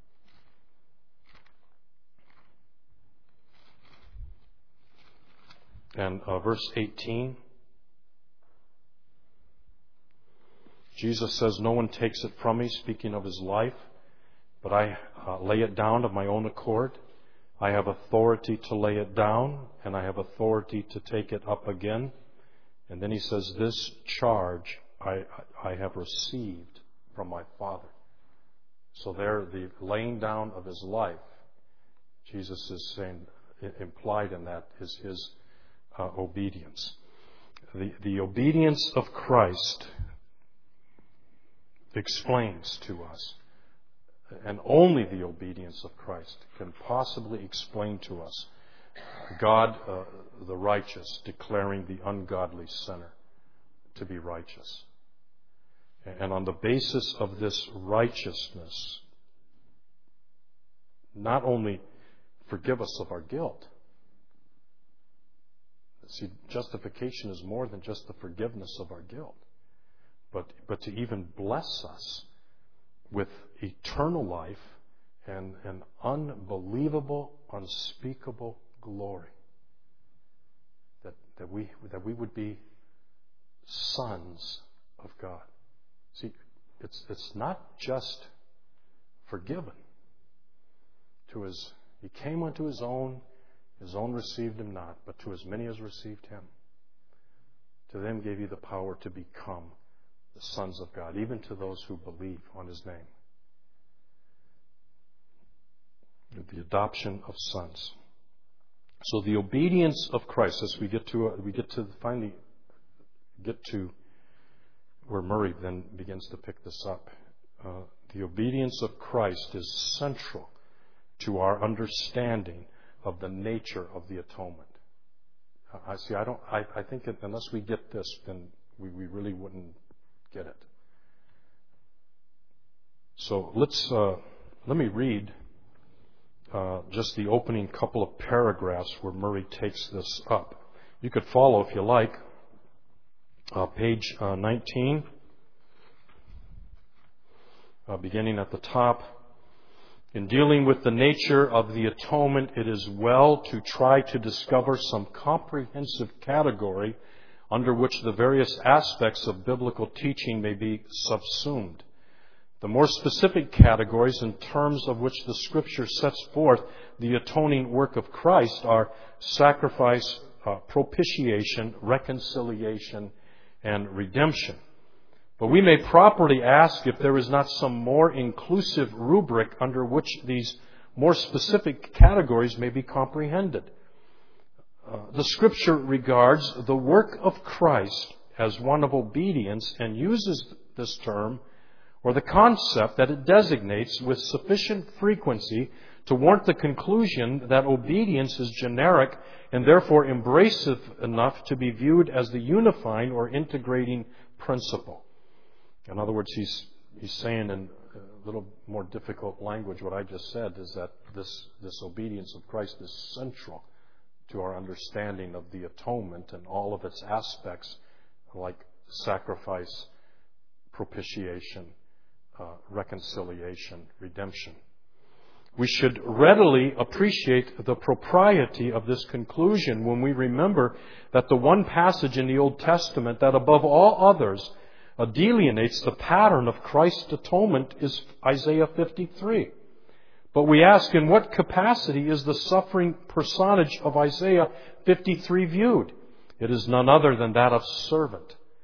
And verse 18. Jesus says, no one takes it from me, speaking of his life, but I lay it down of my own accord. I have authority to lay it down, and I have authority to take it up again. And then he says, this charge I have received from my Father. So there, the laying down of his life, Jesus is saying, implied in that is his obedience. The obedience of Christ explains to us, and only the obedience of Christ can possibly explain to us God, the righteous, declaring the ungodly sinner to be righteous. And on the basis of this righteousness, not only forgive us of our guilt. See, justification is more than just the forgiveness of our guilt, but to even bless us with eternal life and an unbelievable, unspeakable glory. That we would be sons of God. See, it's not just forgiven. He came unto his own received him not, but to as many as received him, to them gave he the power to become the sons of God, even to those who believe on his name. The adoption of sons. So the obedience of Christ, as we get to where Murray then begins to pick this up. The obedience of Christ is central to our understanding of the nature of the atonement. I think that unless we get this, then we really wouldn't get it. So let me read just the opening couple of paragraphs where Murray takes this up. You could follow if you like. Page 19, beginning at the top. In dealing with the nature of the atonement, it is well to try to discover some comprehensive category under which the various aspects of biblical teaching may be subsumed. The more specific categories in terms of which the Scripture sets forth the atoning work of Christ are sacrifice, propitiation, reconciliation, and redemption. But we may properly ask if there is not some more inclusive rubric under which these more specific categories may be comprehended. The Scripture regards the work of Christ as one of obedience and uses this term or the concept that it designates with sufficient frequency to warrant the conclusion that obedience is generic and therefore embracive enough to be viewed as the unifying or integrating principle. In other words, he's saying in a little more difficult language what I just said is that this obedience of Christ is central to our understanding of the atonement and all of its aspects like sacrifice, propitiation, reconciliation, redemption. We should readily appreciate the propriety of this conclusion when we remember that the one passage in the Old Testament that above all others delineates the pattern of Christ's atonement is Isaiah 53. But we ask, in what capacity is the suffering personage of Isaiah 53 viewed? It is none other than that of servant.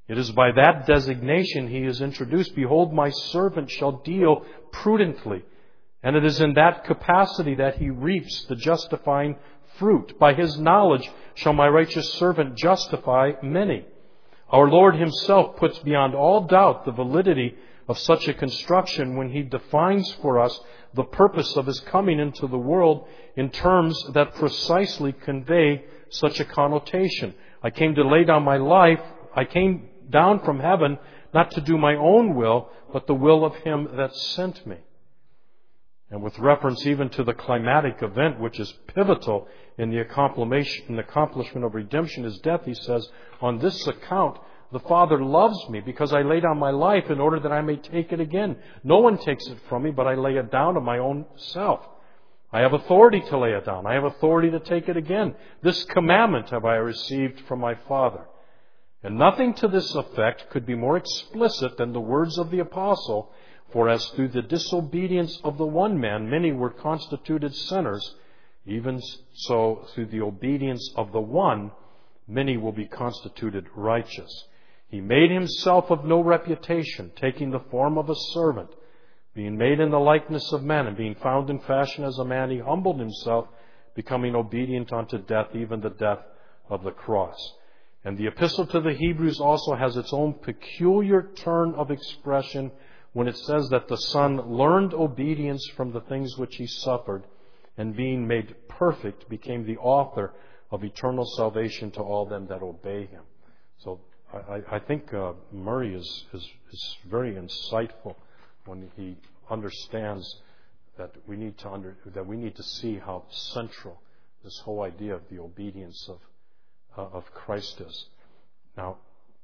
It is by that designation he is introduced. Behold, my servant shall deal prudently. And it is in that capacity that he reaps the justifying fruit. By his knowledge shall my righteous servant justify many. Our Lord himself puts beyond all doubt the validity of such a construction when he defines for us the purpose of his coming into the world in terms that precisely convey such a connotation. I came to lay down my life. I came down from heaven not to do my own will, but the will of him that sent me. And with reference even to the climatic event, which is pivotal in the accomplishment of redemption, his death, he says, on this account, the Father loves me because I lay down my life in order that I may take it again. No one takes it from me, but I lay it down of my own self. I have authority to lay it down. I have authority to take it again. This commandment have I received from my Father. And nothing to this effect could be more explicit than the words of the apostle, for as through the disobedience of the one man many were constituted sinners, even so through the obedience of the one many will be constituted righteous. He made himself of no reputation, taking the form of a servant, being made in the likeness of men, and being found in fashion as a man, he humbled himself, becoming obedient unto death, even the death of the cross. And the epistle to the Hebrews also has its own peculiar turn of expression when it says that the Son learned obedience from the things which he suffered, and being made perfect, became the author of eternal salvation to all them that obey him. So I think Murray is very insightful when he understands that we need to see how central this whole idea of the obedience of Christ is. Now,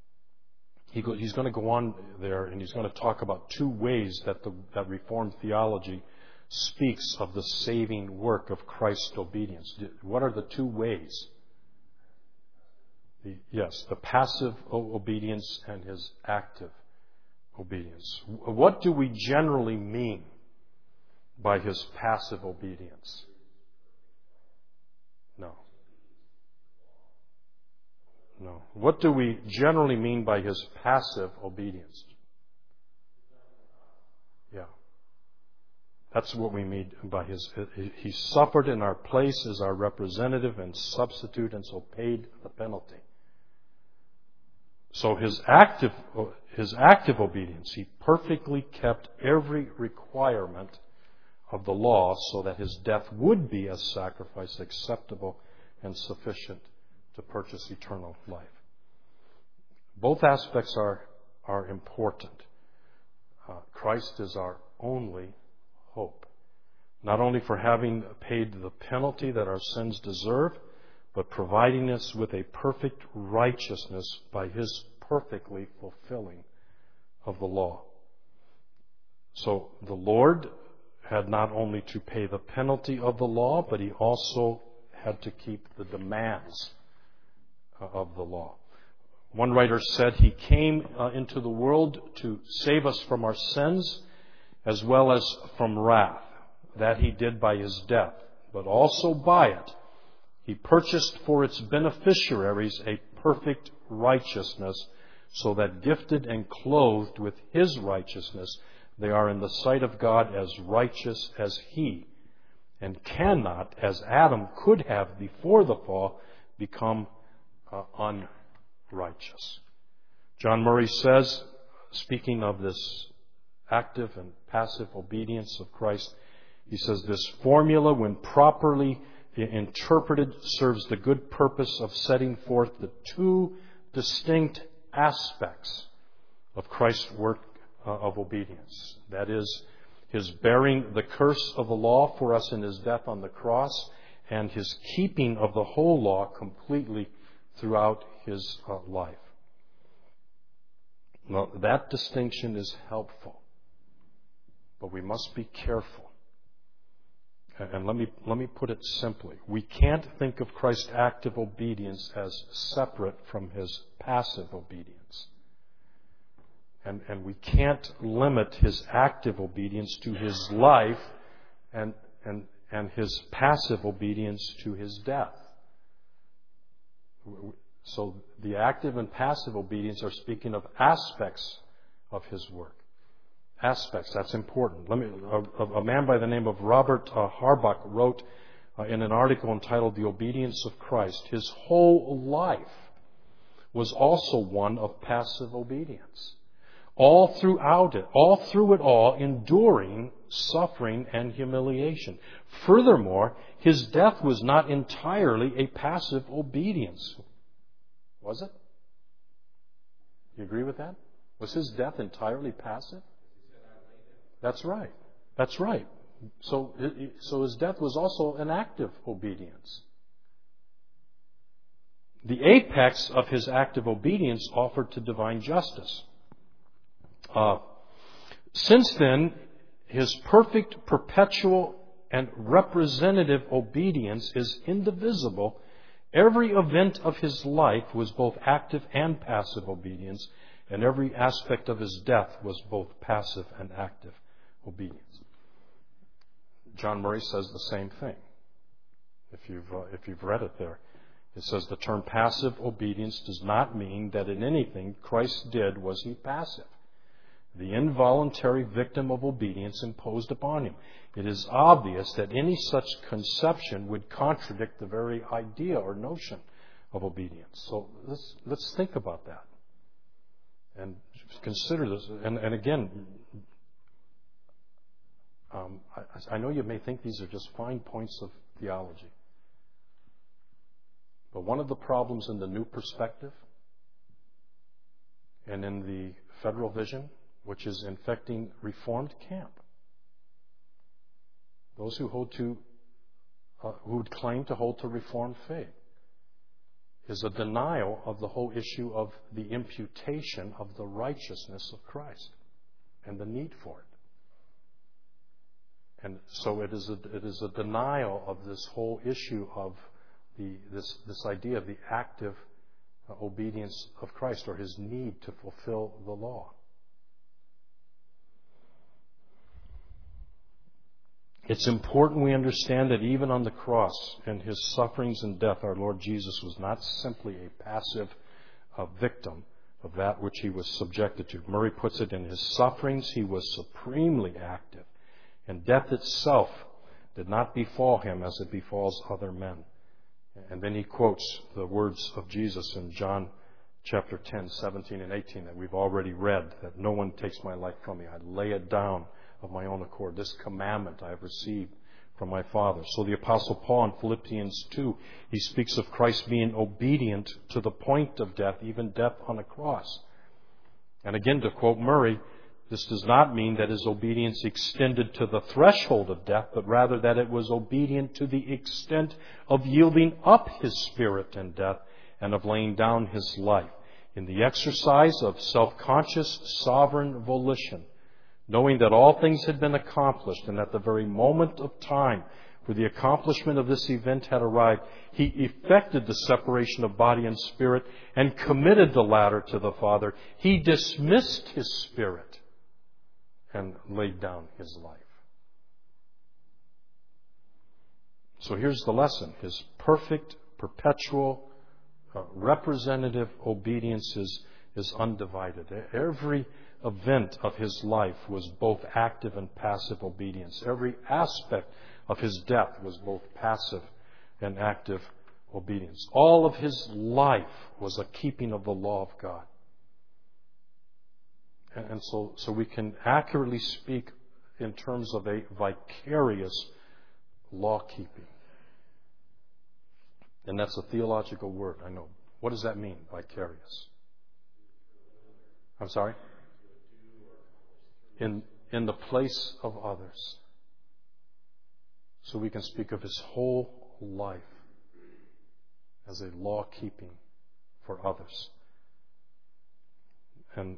he's going to go on there and he's going to talk about two ways that Reformed theology speaks of the saving work of Christ's obedience. What are the two ways? The passive obedience and his active obedience. What do we generally mean by his passive obedience? No. What do we generally mean by his passive obedience? Yeah. That's what we mean by he suffered in our place as our representative and substitute, and so paid the penalty. So his active obedience, he perfectly kept every requirement of the law so that his death would be a sacrifice acceptable and sufficient to purchase eternal life. Both aspects are important. Christ is our only hope, not only for having paid the penalty that our sins deserve, but providing us with a perfect righteousness by his perfectly fulfilling of the law. So the Lord had not only to pay the penalty of the law, but he also had to keep the demands of the law. One writer said he came into the world to save us from our sins as well as from wrath. That he did by his death, but also by it he purchased for its beneficiaries a perfect righteousness, so that gifted and clothed with his righteousness, they are in the sight of God as righteous as he, and cannot, as Adam could have before the fall, become unrighteous. John Murray says, speaking of this active and passive obedience of Christ, he says, this formula, when properly interpreted, serves the good purpose of setting forth the two distinct aspects of Christ's work of obedience. That is, his bearing the curse of the law for us in his death on the cross, and his keeping of the whole law completely throughout his life. Now, that distinction is helpful, but we must be careful. And let me put it simply. We can't think of Christ's active obedience as separate from his passive obedience. And we can't limit his active obedience to his life and his passive obedience to his death. So the active and passive obedience are speaking of aspects of His work. Aspects, that's important. A man by the name of Robert Harbach wrote in an article entitled The Obedience of Christ, his whole life was also one of passive obedience. All through it all, enduring suffering and humiliation. Furthermore, His death was not entirely a passive obedience. Was it? You agree with that? Was His death entirely passive? That's right. That's right. So His death was also an active obedience. The apex of His active obedience offered to divine justice. Since then, His perfect, perpetual, and representative obedience is indivisible. Every event of His life was both active and passive obedience, and every aspect of His death was both passive and active obedience. John Murray says the same thing. If you've read it there, it says the term passive obedience does not mean that in anything Christ did was He passive. The involuntary victim of obedience imposed upon Him. It is obvious that any such conception would contradict the very idea or notion of obedience. So let's think about that and consider this. And again, I know you may think these are just fine points of theology, but one of the problems in the New Perspective and in the Federal Vision, which is infecting Reformed camp, those who would claim to hold to Reformed faith, is a denial of the whole issue of the imputation of the righteousness of Christ and the need for it. And so it is a denial of this whole issue of this idea of the active obedience of Christ, or His need to fulfill the law. It's important we understand that even on the cross and His sufferings and death, our Lord Jesus was not simply a passive victim of that which He was subjected to. Murray puts it, in His sufferings He was supremely active, and death itself did not befall Him as it befalls other men. And then he quotes the words of Jesus in John chapter 10, 17 and 18 that we've already read, that no one takes my life from me. I lay it down of my own accord. This commandment I have received from my Father. So the Apostle Paul in Philippians 2, he speaks of Christ being obedient to the point of death, even death on a cross. And again, to quote Murray, this does not mean that His obedience extended to the threshold of death, but rather that it was obedient to the extent of yielding up His spirit in death and of laying down His life in the exercise of self-conscious, sovereign volition, knowing that all things had been accomplished and that the very moment of time for the accomplishment of this event had arrived. He effected the separation of body and spirit and committed the latter to the Father. He dismissed His spirit and laid down His life. So here's the lesson. His perfect, perpetual, representative obedience is undivided. Every event of His life was both active and passive obedience. Every aspect of His death was both passive and active obedience. All of His life was a keeping of the law of God. And so we can accurately speak in terms of a vicarious law-keeping. And that's a theological word, I know. What does that mean, vicarious? I'm sorry? In the place of others. So we can speak of His whole life as a law-keeping for others. And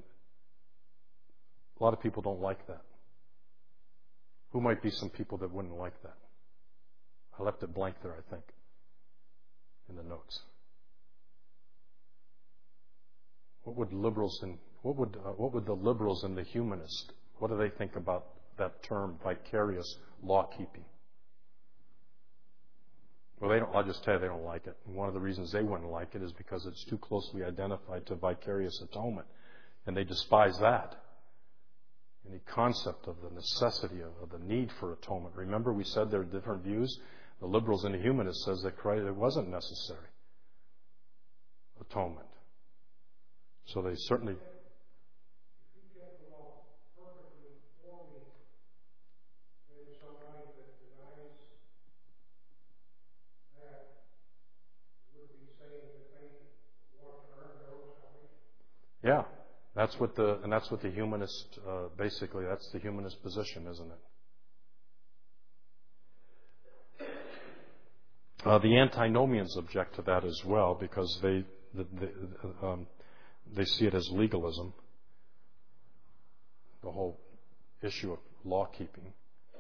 a lot of people don't like that. Who might be some people that wouldn't like that? I left it blank there, I think, in the notes. What would the liberals and the humanists, what do they think about that term, vicarious law-keeping? Well, I'll just tell you, they don't like it. And one of the reasons they wouldn't like it is because it's too closely identified to vicarious atonement. And they despise that. Any concept of the necessity of the need for atonement. Remember, we said there are different views. The liberals and the humanists says that Christ, it wasn't necessary. Atonement. So they certainly... Yeah, that's what the humanist, basically, that's the humanist position, isn't it? The antinomians object to that as well because they see it as legalism, the whole issue of law keeping.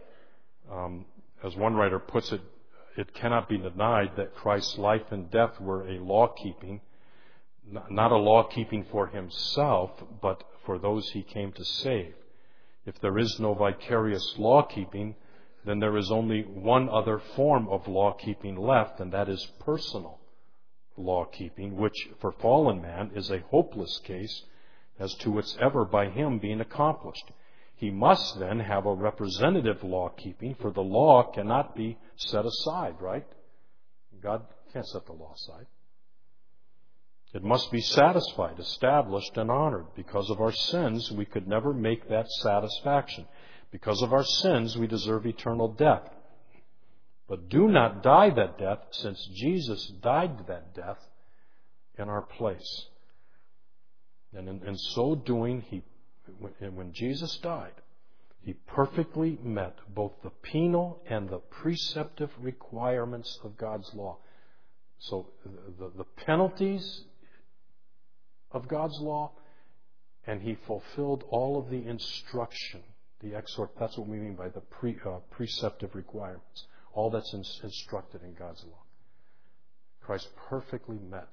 As one writer puts it, it cannot be denied that Christ's life and death were a law keeping, not a law keeping for himself, but for those he came to save. If there is no vicarious law keeping, then there is only one other form of law keeping left, and that is personal law keeping, which for fallen man is a hopeless case as to its ever by him being accomplished. He must then have a representative law keeping, for the law cannot be set aside, right? God can't set the law aside. It must be satisfied, established, and honored. Because of our sins, we could never make that satisfaction. Because of our sins, we deserve eternal death. But do not die that death, since Jesus died that death in our place. And in so doing, when Jesus died, he perfectly met both the penal and the preceptive requirements of God's law. So the penalties of God's law, and he fulfilled all of the instruction, the exhort. That's what we mean by the preceptive requirements. All that's instructed in God's law. Christ perfectly met.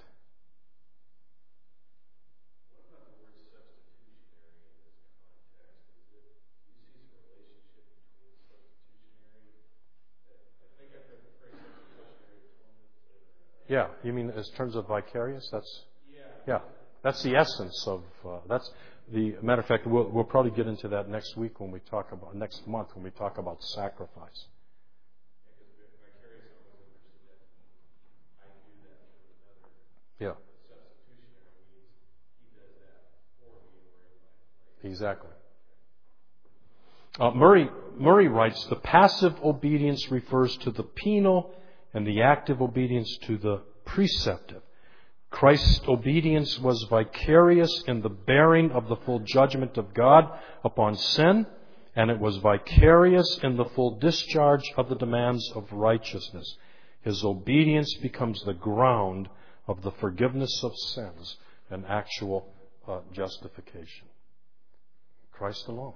Yeah, you mean in terms of vicarious? Yeah. That's the essence of that's the matter of fact. We'll probably get into that next month when we talk about sacrifice. Yeah. Exactly. Murray writes, the passive obedience refers to the penal and the active obedience to the preceptive. Christ's obedience was vicarious in the bearing of the full judgment of God upon sin, and it was vicarious in the full discharge of the demands of righteousness. His obedience becomes the ground of the forgiveness of sins and actual justification. Christ alone.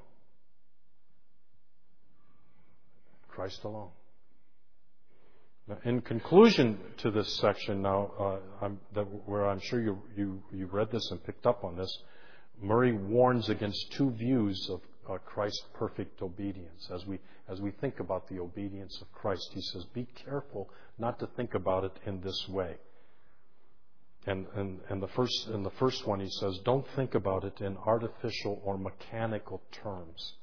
Christ alone. Now, in conclusion to this section now, where I'm sure you read this and picked up on this, Murray warns against two views of Christ's perfect obedience. As we think about the obedience of Christ, he says, be careful not to think about it in this way. And the first one, he says, don't think about it in artificial or mechanical terms.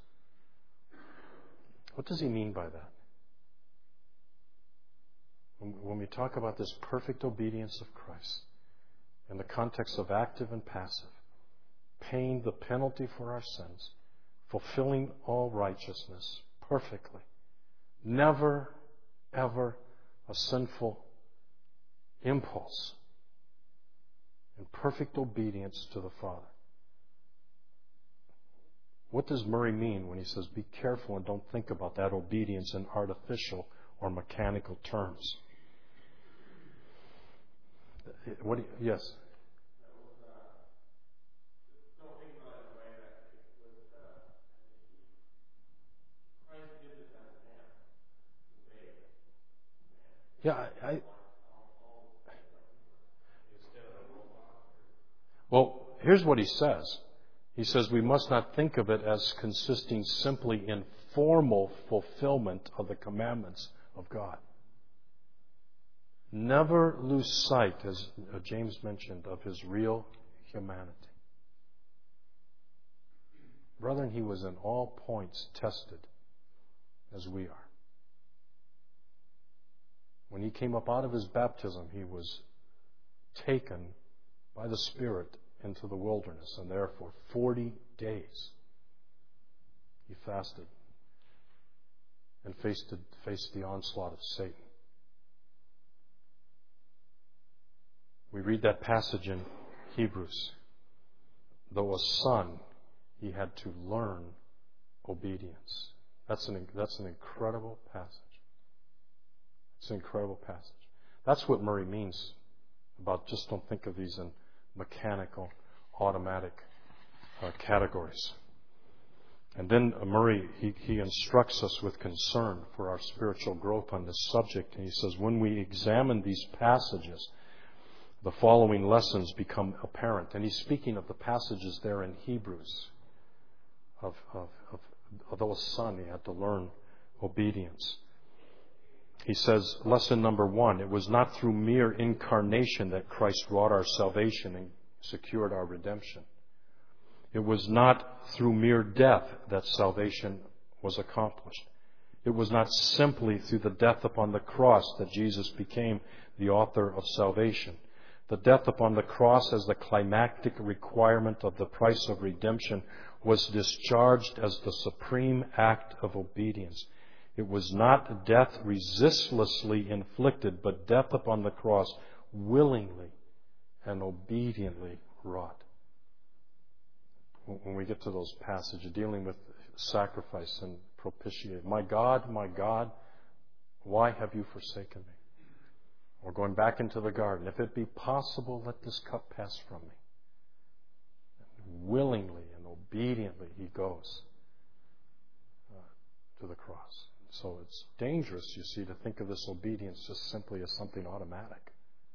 What does he mean by that? When we talk about this perfect obedience of Christ in the context of active and passive, paying the penalty for our sins, fulfilling all righteousness perfectly, never, ever a sinful impulse, in perfect obedience to the Father. What does Murray mean when he says, be careful and don't think about that obedience in artificial or mechanical terms? Yes? Yeah, well, here's what he says. He says we must not think of it as consisting simply in formal fulfillment of the commandments of God. Never lose sight, as James mentioned, of his real humanity. Brethren, he was in all points tested as we are. When he came up out of his baptism, he was taken by the Spirit into the wilderness, and there for 40 days he fasted and faced the onslaught of Satan. We read that passage in Hebrews. Though a son, he had to learn obedience. That's an incredible passage. It's an incredible passage. That's what Murray means about just don't think of these in mechanical, automatic categories. And then Murray, he instructs us with concern for our spiritual growth on this subject. And he says, when we examine these passages, the following lessons become apparent. And he's speaking of the passages there in Hebrews. Although a son, he had to learn obedience. He says, lesson number 1, it was not through mere incarnation that Christ wrought our salvation and secured our redemption. It was not through mere death that salvation was accomplished. It was not simply through the death upon the cross that Jesus became the author of salvation. The death upon the cross as the climactic requirement of the price of redemption was discharged as the supreme act of obedience. It was not death resistlessly inflicted, but death upon the cross willingly and obediently wrought. When we get to those passages dealing with sacrifice and propitiation, my God, why have you forsaken me? Or going back into the garden, if it be possible, let this cup pass from me. Willingly and obediently he goes to the cross. So it's dangerous, you see, to think of this obedience just simply as something automatic.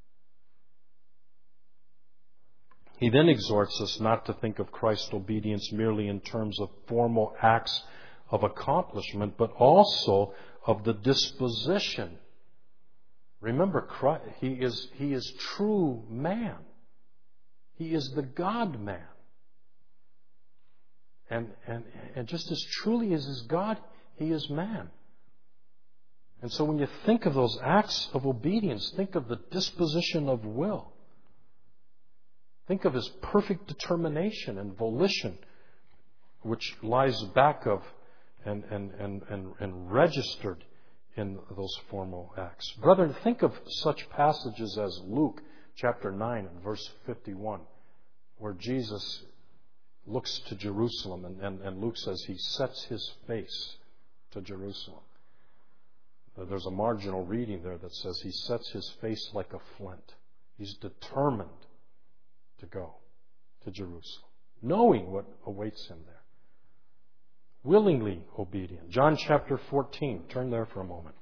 He then exhorts us not to think of Christ's obedience merely in terms of formal acts of accomplishment, but also of the disposition. Remember, Christ, he is true man. He is the God-man. And just as truly as is God, he is man. And so when you think of those acts of obedience, think of the disposition of will. Think of his perfect determination and volition, which lies back of and registered in those formal acts. Brethren, think of such passages as Luke chapter 9 and verse 51, where Jesus looks to Jerusalem, and Luke says he sets his face to Jerusalem. There's a marginal reading there that says he sets his face like a flint. He's determined to go to Jerusalem, knowing what awaits him there. Willingly obedient. John chapter 14. Turn there for a moment.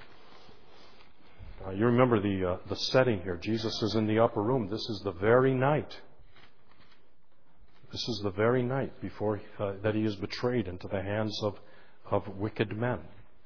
You remember the setting here. Jesus is in the upper room. This is the very night. This is the very night before that he is betrayed into the hands of wicked men.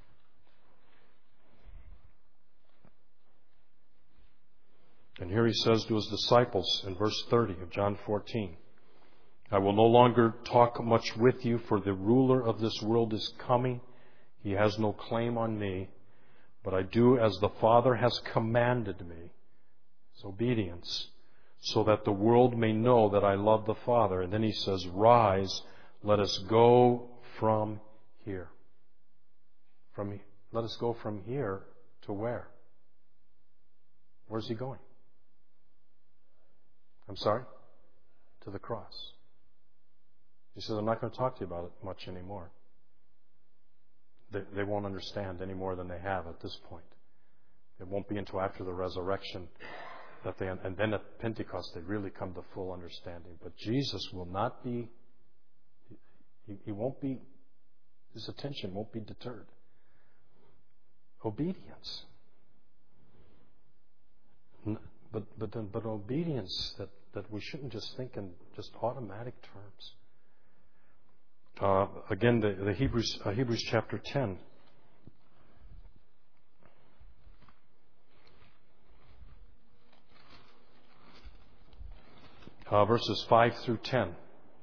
And here he says to his disciples in verse 30 of John 14, I will no longer talk much with you, for the ruler of this world is coming. He has no claim on me, but I do as the Father has commanded me. It's obedience, so that the world may know that I love the Father. And then he says, rise, let us go from here. Let us go from here to where? Where's he going? I'm sorry? To the cross. He says, I'm not going to talk to you about it much anymore. They won't understand any more than they have at this point. It won't be until after the resurrection that and then at Pentecost they really come to full understanding. But Jesus will not be, he won't be, his attention won't be deterred. Obedience. But obedience that we shouldn't just think in just automatic terms. Again, the Hebrews chapter 10. verses 5 through 10.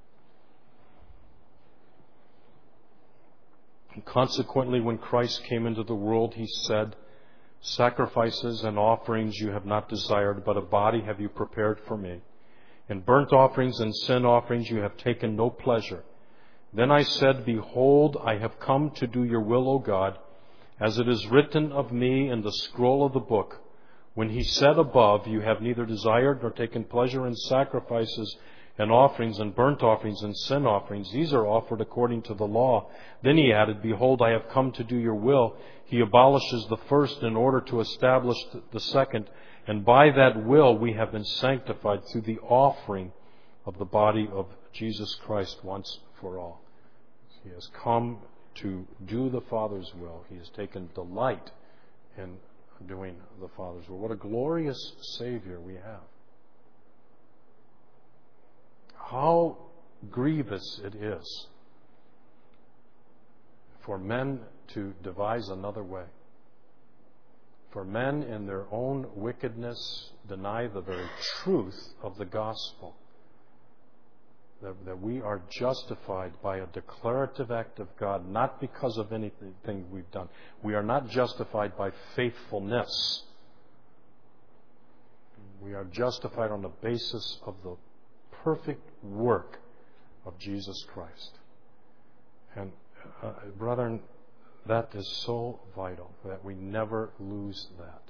And consequently, when Christ came into the world, He said, "Sacrifices and offerings you have not desired, but a body have you prepared for me. In burnt offerings and sin offerings you have taken no pleasure. Then I said, Behold, I have come to do your will, O God, as it is written of me in the scroll of the book. When He said above, You have neither desired nor taken pleasure in sacrifices and offerings and burnt offerings and sin offerings. These are offered according to the law. Then He added, Behold, I have come to do your will. He abolishes the first in order to establish the second. And by that will we have been sanctified through the offering of the body of Jesus Christ once for all." He has come to do the Father's will. He has taken delight in doing the Father's will. What a glorious Savior we have. How grievous it is for men to devise another way. For men in their own wickedness deny the very truth of the gospel. That we are justified by a declarative act of God, not because of anything we've done. We are not justified by faithfulness. We are justified on the basis of the perfect work of Jesus Christ. And brethren, that is so vital that we never lose that.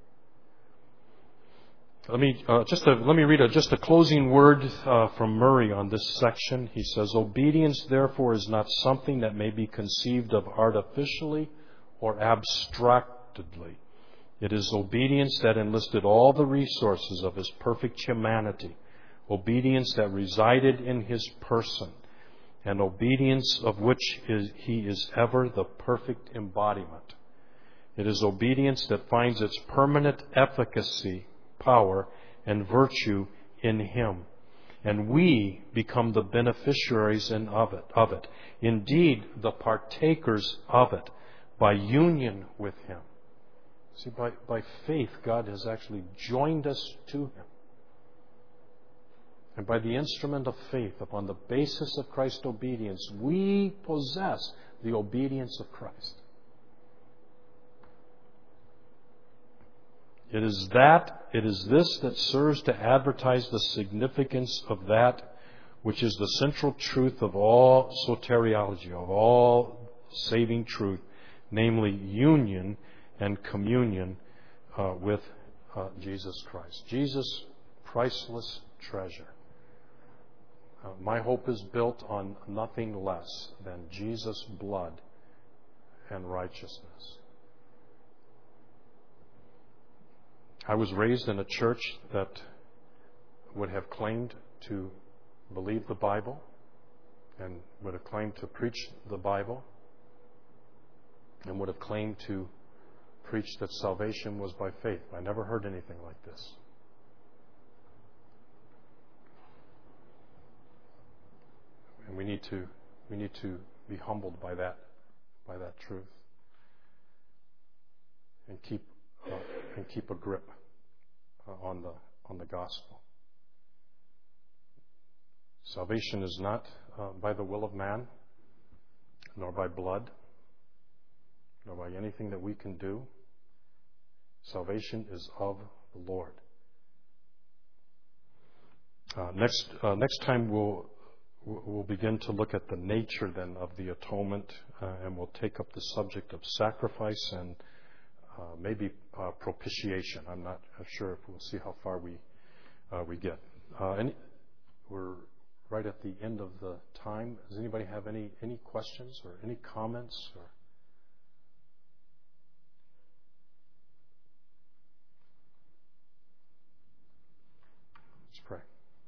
Let me read just a closing word from Murray on this section. He says, "Obedience, therefore, is not something that may be conceived of artificially or abstractedly. It is obedience that enlisted all the resources of His perfect humanity, obedience that resided in His person, and obedience of which He is ever the perfect embodiment. It is obedience that finds its permanent efficacy, power, and virtue in Him. And we become the beneficiaries of it. Indeed, the partakers of it by union with Him." See, by faith, God has actually joined us to Him. And by the instrument of faith, upon the basis of Christ's obedience, we possess the obedience of Christ. It is this that serves to advertise the significance of that which is the central truth of all soteriology, of all saving truth, namely union and communion with Jesus Christ. Jesus, priceless treasure. My hope is built on nothing less than Jesus' blood and righteousness. I was raised in a church that would have claimed to believe the Bible and would have claimed to preach the Bible and would have claimed to preach that salvation was by faith. I never heard anything like this. And we need to be humbled by that truth and keep a grip on the gospel. Salvation is not by the will of man, nor by blood, nor by anything that we can do. Salvation is of the Lord. Next time we'll begin to look at the nature then of the atonement, and we'll take up the subject of sacrifice and maybe propitiation. I'm not sure if we'll see how far we get. We're right at the end of the time. Does anybody have any questions or any comments? Let's pray.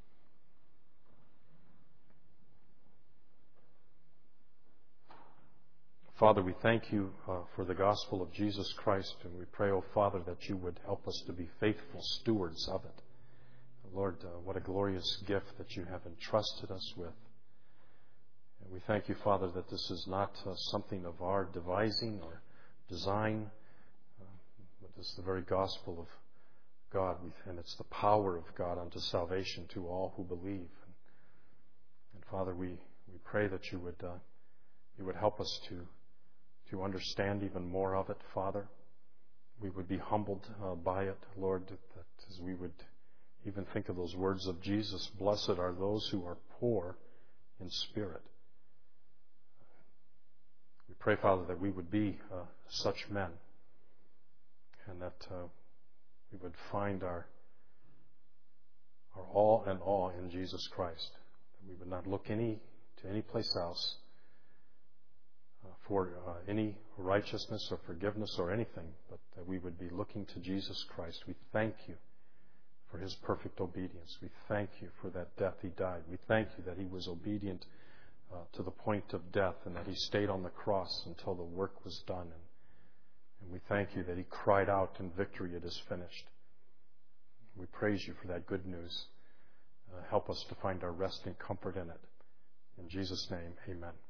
Father, we thank You for the gospel of Jesus Christ, and we pray, O Father, that You would help us to be faithful stewards of it. Lord, what a glorious gift that You have entrusted us with. And we thank You, Father, that this is not something of our devising or design, but this is the very gospel of God, and it's the power of God unto salvation to all who believe. And Father, we pray that you would help us to understand even more of it, Father. We would be humbled by it, Lord, that as we would even think of those words of Jesus, blessed are those who are poor in spirit. We pray, Father, that we would be such men, and that we would find our all and all in Jesus Christ. That we would not look to any place else for any righteousness or forgiveness or anything, but that we would be looking to Jesus Christ. We thank you for His perfect obedience. We thank you for that death He died. We thank you that He was obedient to the point of death, and that He stayed on the cross until the work was done. And we thank you that He cried out in victory, it is finished. We praise you for that good news. Help us to find our rest and comfort in it. In Jesus' name, amen.